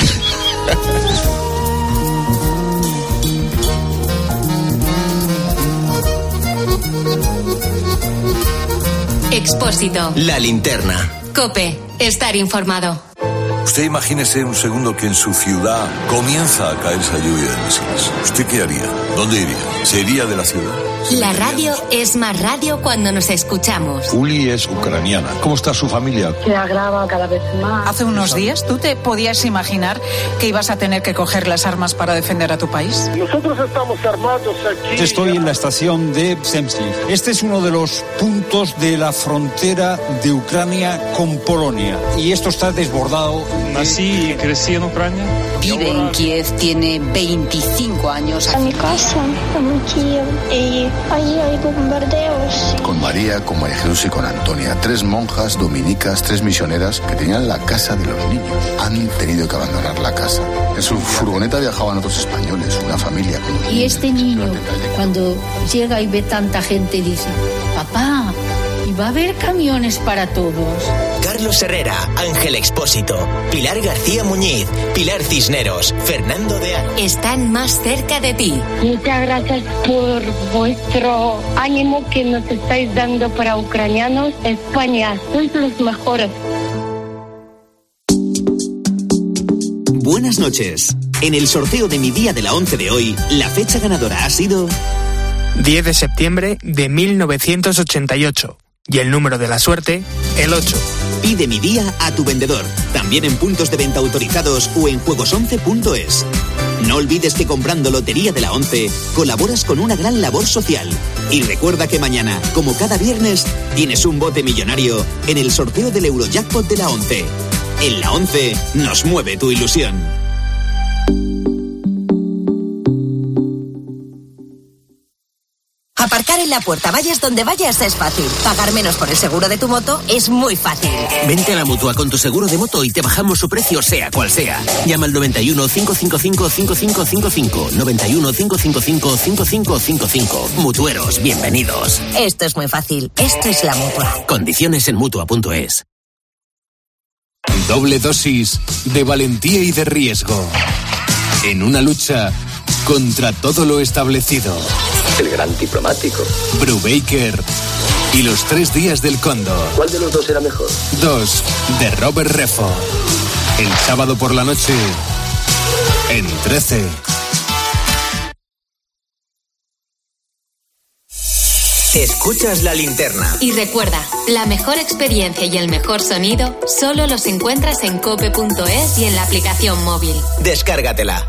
Expósito. La linterna. Cope. Estar informado. Usted imagínese un segundo que en su ciudad comienza a caerse lluvia de misiles. ¿Usted qué haría? ¿Dónde iría? ¿Se iría de la ciudad? La radio es más radio cuando nos escuchamos. Uli es ucraniana. ¿Cómo está su familia? Se agrava cada vez más. Hace unos días, ¿tú te podías imaginar que ibas a tener que coger las armas para defender a tu país? Nosotros estamos armados aquí. Estoy en la estación de Zemstvin. Este es uno de los puntos de la frontera de Ucrania con Polonia. Y esto está desbordado. Nací y crecí en Ucrania. Vive en Kiev, tiene veinticinco años. A mi casa, en Kiev, y ahí hay bombardeos. Con María, con María Jesús y con Antonia, tres monjas dominicas, tres misioneras que tenían la casa de los niños. Han tenido que abandonar la casa. En su furgoneta viajaban otros españoles, una familia. Con dos Y niños. este niño, cuando llega y ve tanta gente, dice, papá, ¿y va a haber camiones para todos? Carlos Herrera, Ángel Expósito, Pilar García Muñiz, Pilar Cisneros, Fernando de Aro. Están más cerca de ti. Muchas gracias por vuestro ánimo que nos estáis dando para ucranianos. España, sois los mejores. Buenas noches. En el sorteo de mi día de la once de hoy, la fecha ganadora ha sido diez de septiembre de mil novecientos ochenta y ocho. Y el número de la suerte, el ocho. Pide mi día a tu vendedor, también en puntos de venta autorizados o en juegos once punto es. No olvides que comprando Lotería de la once colaboras con una gran labor social. Y recuerda que mañana, como cada viernes, tienes un bote millonario en el sorteo del Eurojackpot de la once. En la once nos mueve tu ilusión. Aparcar en la puerta, vayas donde vayas, es fácil. Pagar menos por el seguro de tu moto es muy fácil. Vente a la Mutua con tu seguro de moto y te bajamos su precio sea cual sea. Llama al noventa y uno, cinco cinco cinco, cinco cinco cinco cinco. noventa y uno, cinco cinco cinco, cinco cinco cinco cinco. Mutueros, bienvenidos. Esto es muy fácil. Esto es la Mutua. Condiciones en Mutua punto es. Doble dosis de valentía y de riesgo. En una lucha contra todo lo establecido. El gran diplomático. Brubaker y los tres días del cóndor. ¿Cuál de los dos era mejor? Dos de Robert Redford. El sábado por la noche en trece. Escuchas la linterna. Y recuerda, la mejor experiencia y el mejor sonido solo los encuentras en cope punto es y en la aplicación móvil. Descárgatela.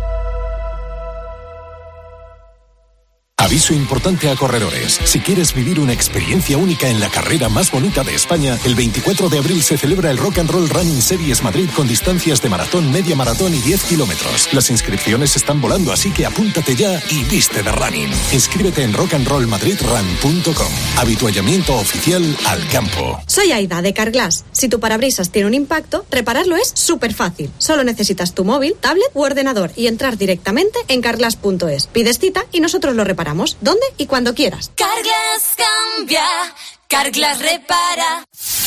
Aviso importante a corredores. Si quieres vivir una experiencia única en la carrera más bonita de España, el veinticuatro de abril se celebra el Rock and Roll Running Series Madrid con distancias de maratón, media maratón y diez kilómetros. Las inscripciones están volando, así que apúntate ya y viste de running. Inscríbete en rock and roll madrid run punto com. Habituallamiento oficial al campo. Soy Aida de Carglass. Si tu parabrisas tiene un impacto, repararlo es súper fácil. Solo necesitas tu móvil, tablet u ordenador y entrar directamente en carglass punto es. Pides cita y nosotros lo reparamos. ¿Dónde y cuando quieras? Carglass cambia, Carglass repara.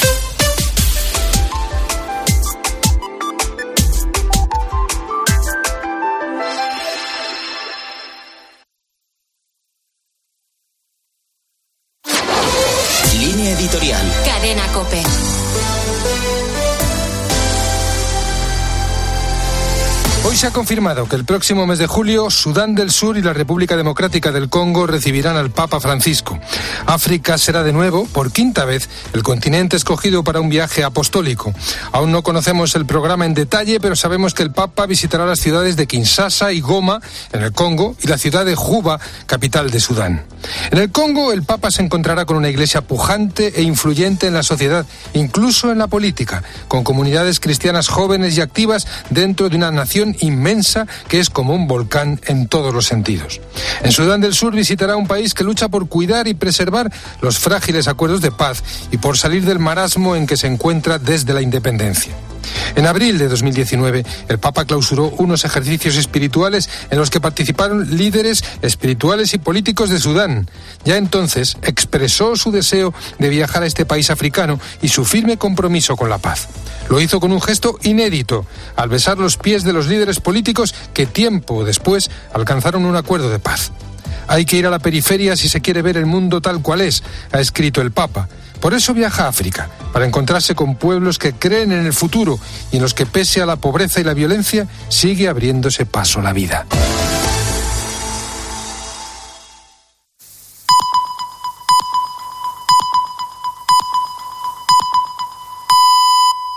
Línea editorial. Cadena COPE. Hoy se ha confirmado que el próximo mes de julio Sudán del Sur y la República Democrática del Congo recibirán al Papa Francisco. África será de nuevo, por quinta vez, el continente escogido para un viaje apostólico. Aún no conocemos el programa en detalle, pero sabemos que el Papa visitará las ciudades de Kinshasa y Goma, en el Congo, y la ciudad de Juba, capital de Sudán. En el Congo, el Papa se encontrará con una iglesia pujante e influyente en la sociedad, incluso en la política, con comunidades cristianas jóvenes y activas dentro de una nación inmensa que es como un volcán en todos los sentidos. En Sudán del Sur visitará un país que lucha por cuidar y preservar los frágiles acuerdos de paz y por salir del marasmo en que se encuentra desde la independencia. En abril de dos mil diecinueve, el Papa clausuró unos ejercicios espirituales en los que participaron líderes espirituales y políticos de Sudán. Ya entonces expresó su deseo de viajar a este país africano y su firme compromiso con la paz. Lo hizo con un gesto inédito, al besar los pies de los líderes políticos que tiempo después alcanzaron un acuerdo de paz. Hay que ir a la periferia si se quiere ver el mundo tal cual es, ha escrito el Papa. Por eso viaja a África, para encontrarse con pueblos que creen en el futuro y en los que, pese a la pobreza y la violencia, sigue abriéndose paso la vida.